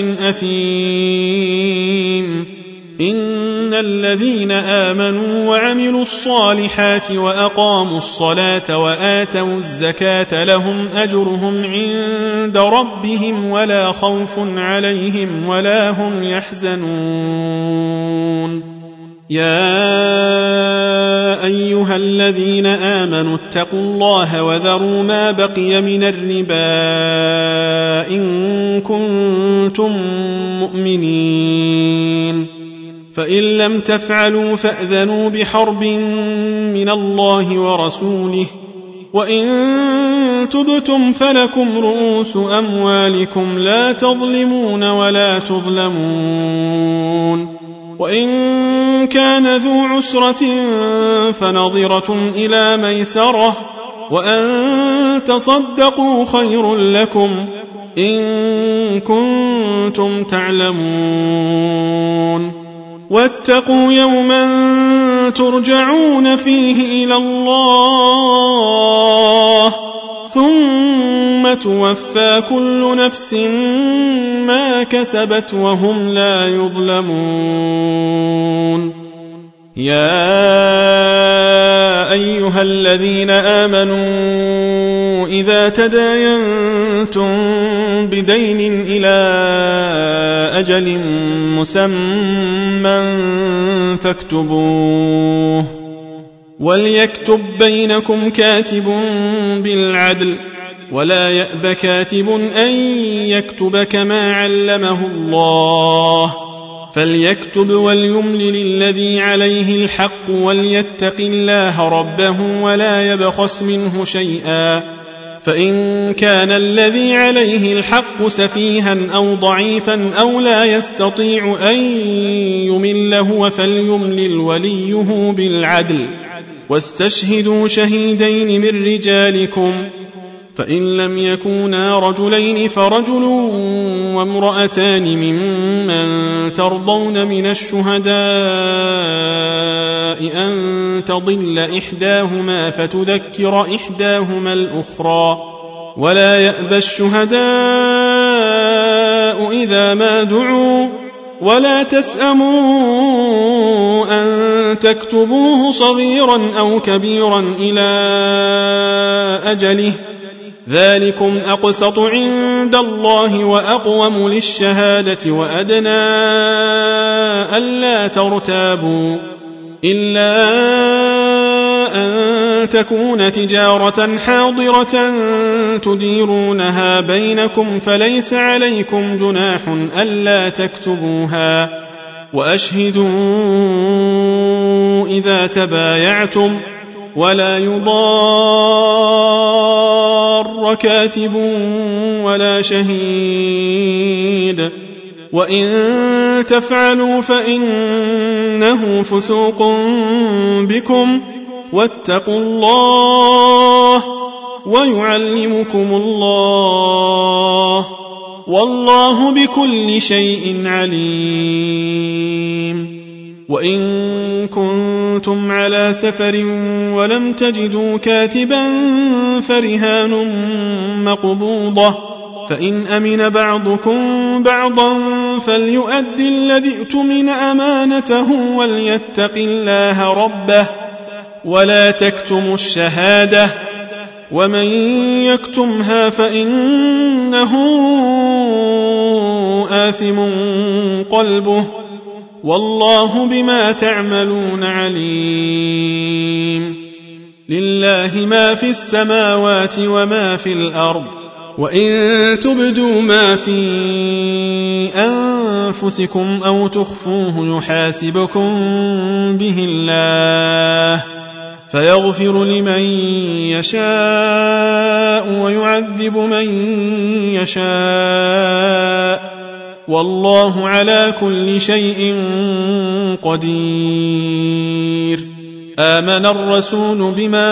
A: أثيم إن الذين آمنوا وعملوا الصالحات وأقاموا الصلاة وآتوا الزكاة لهم أجرهم عند ربهم ولا خوف عليهم ولا هم يحزنون يا أيها الذين آمنوا اتقوا الله وذروا ما بقي من الربا إن كنتم مؤمنين فإن لم تفعلوا فأذنوا بحرب من الله ورسوله وإن تبتم فلكم رؤوس أموالكم لا تظلمون ولا تظلمون وإن كان ذو عسرة فنظرة إلى ميسرة وأن تصدقوا خير لكم إن كنتم تعلمون واتقوا يوما ترجعون فيه إلى الله ثم توفى كل نفس ما كسبت وهم لا يظلمون يا أيها الذين آمنوا إذا تداينتم بدين إلى أجل مسمى فاكتبوه وليكتب بينكم كاتب بالعدل ولا يأب كاتب أن يكتب كما علمه الله فليكتب وليملل الذي عليه الحق وليتق الله ربه ولا يبخس منه شيئا فإن كان الذي عليه الحق سفيها أو ضعيفا أو لا يستطيع أن يمل هو فليملل وليه بالعدل واستشهدوا شهيدين من رجالكم فإن لم يكونا رجلين فرجل وامرأتان ممن ترضون من الشهداء أن تضل إحداهما فتذكر إحداهما الأخرى ولا يأبى الشهداء إذا ما دعوا ولا تسأموا أن تكتبوه صغيرا أو كبيرا إلى أجله ذلكم أقسط عند الله وأقوم للشهادة وأدنى ألا ترتابوا إلا أن تكون تجارة حاضرة تديرونها بينكم فليس عليكم جناح ألا تكتبوها وأشهدوا إذا تبايعتم ولا يضار كاتب ولا شهيد وإن تفعلوا فإنه فسوق بكم واتقوا الله ويعلمكم الله والله بكل شيء عليم وإن كنتم على سفر ولم تجدوا كاتبا فرهان مقبوضة، فإن أمن بعضكم بعضا فليؤد الذي اؤتمن أمانته وليتق الله ربه ولا تكتموا الشهادة، ومن يكتمها فإنه آثم قلبه، والله بما تعملون عليم. لله ما في السماوات وما في الأرض، وإن تبدوا ما في أنفسكم أو تخفوه يحاسبكم به الله فيغفر لمن يشاء ويعذب من يشاء، والله على كل شيء قدير. آمن الرسول بما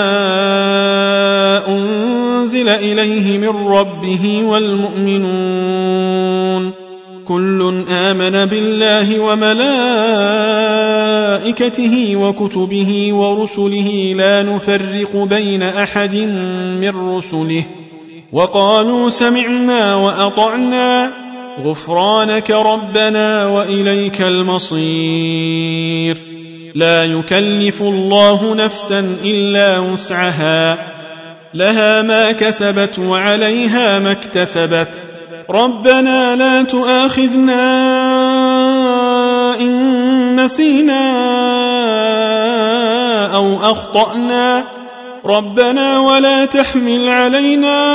A: أنزل إليه من ربه والمؤمنون كل آمن بالله وملائكته وكتبه ورسله لا نفرق بين أحد من رسله، وقالوا سمعنا وأطعنا غفرانك ربنا وإليك المصير. لا يكلف الله نفسا إلا وسعها، لها ما كسبت وعليها ما اكتسبت، ربنا لا تؤاخذنا إن نسينا أو أخطأنا، ربنا ولا تحمل علينا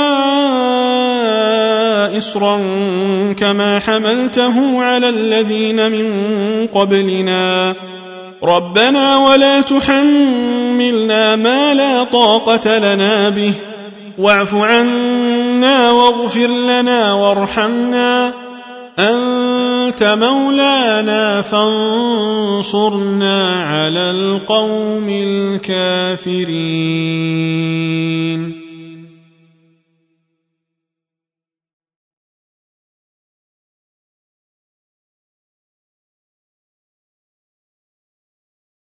A: إصرا كما حملته على الذين من قبلنا، ربنا ولا تحملنا ما لا طاقة لنا به، واعف عنا واغفر لنا وارحمنا، أنت مولانا فانصرنا. فانصرنا على القوم الكافرين.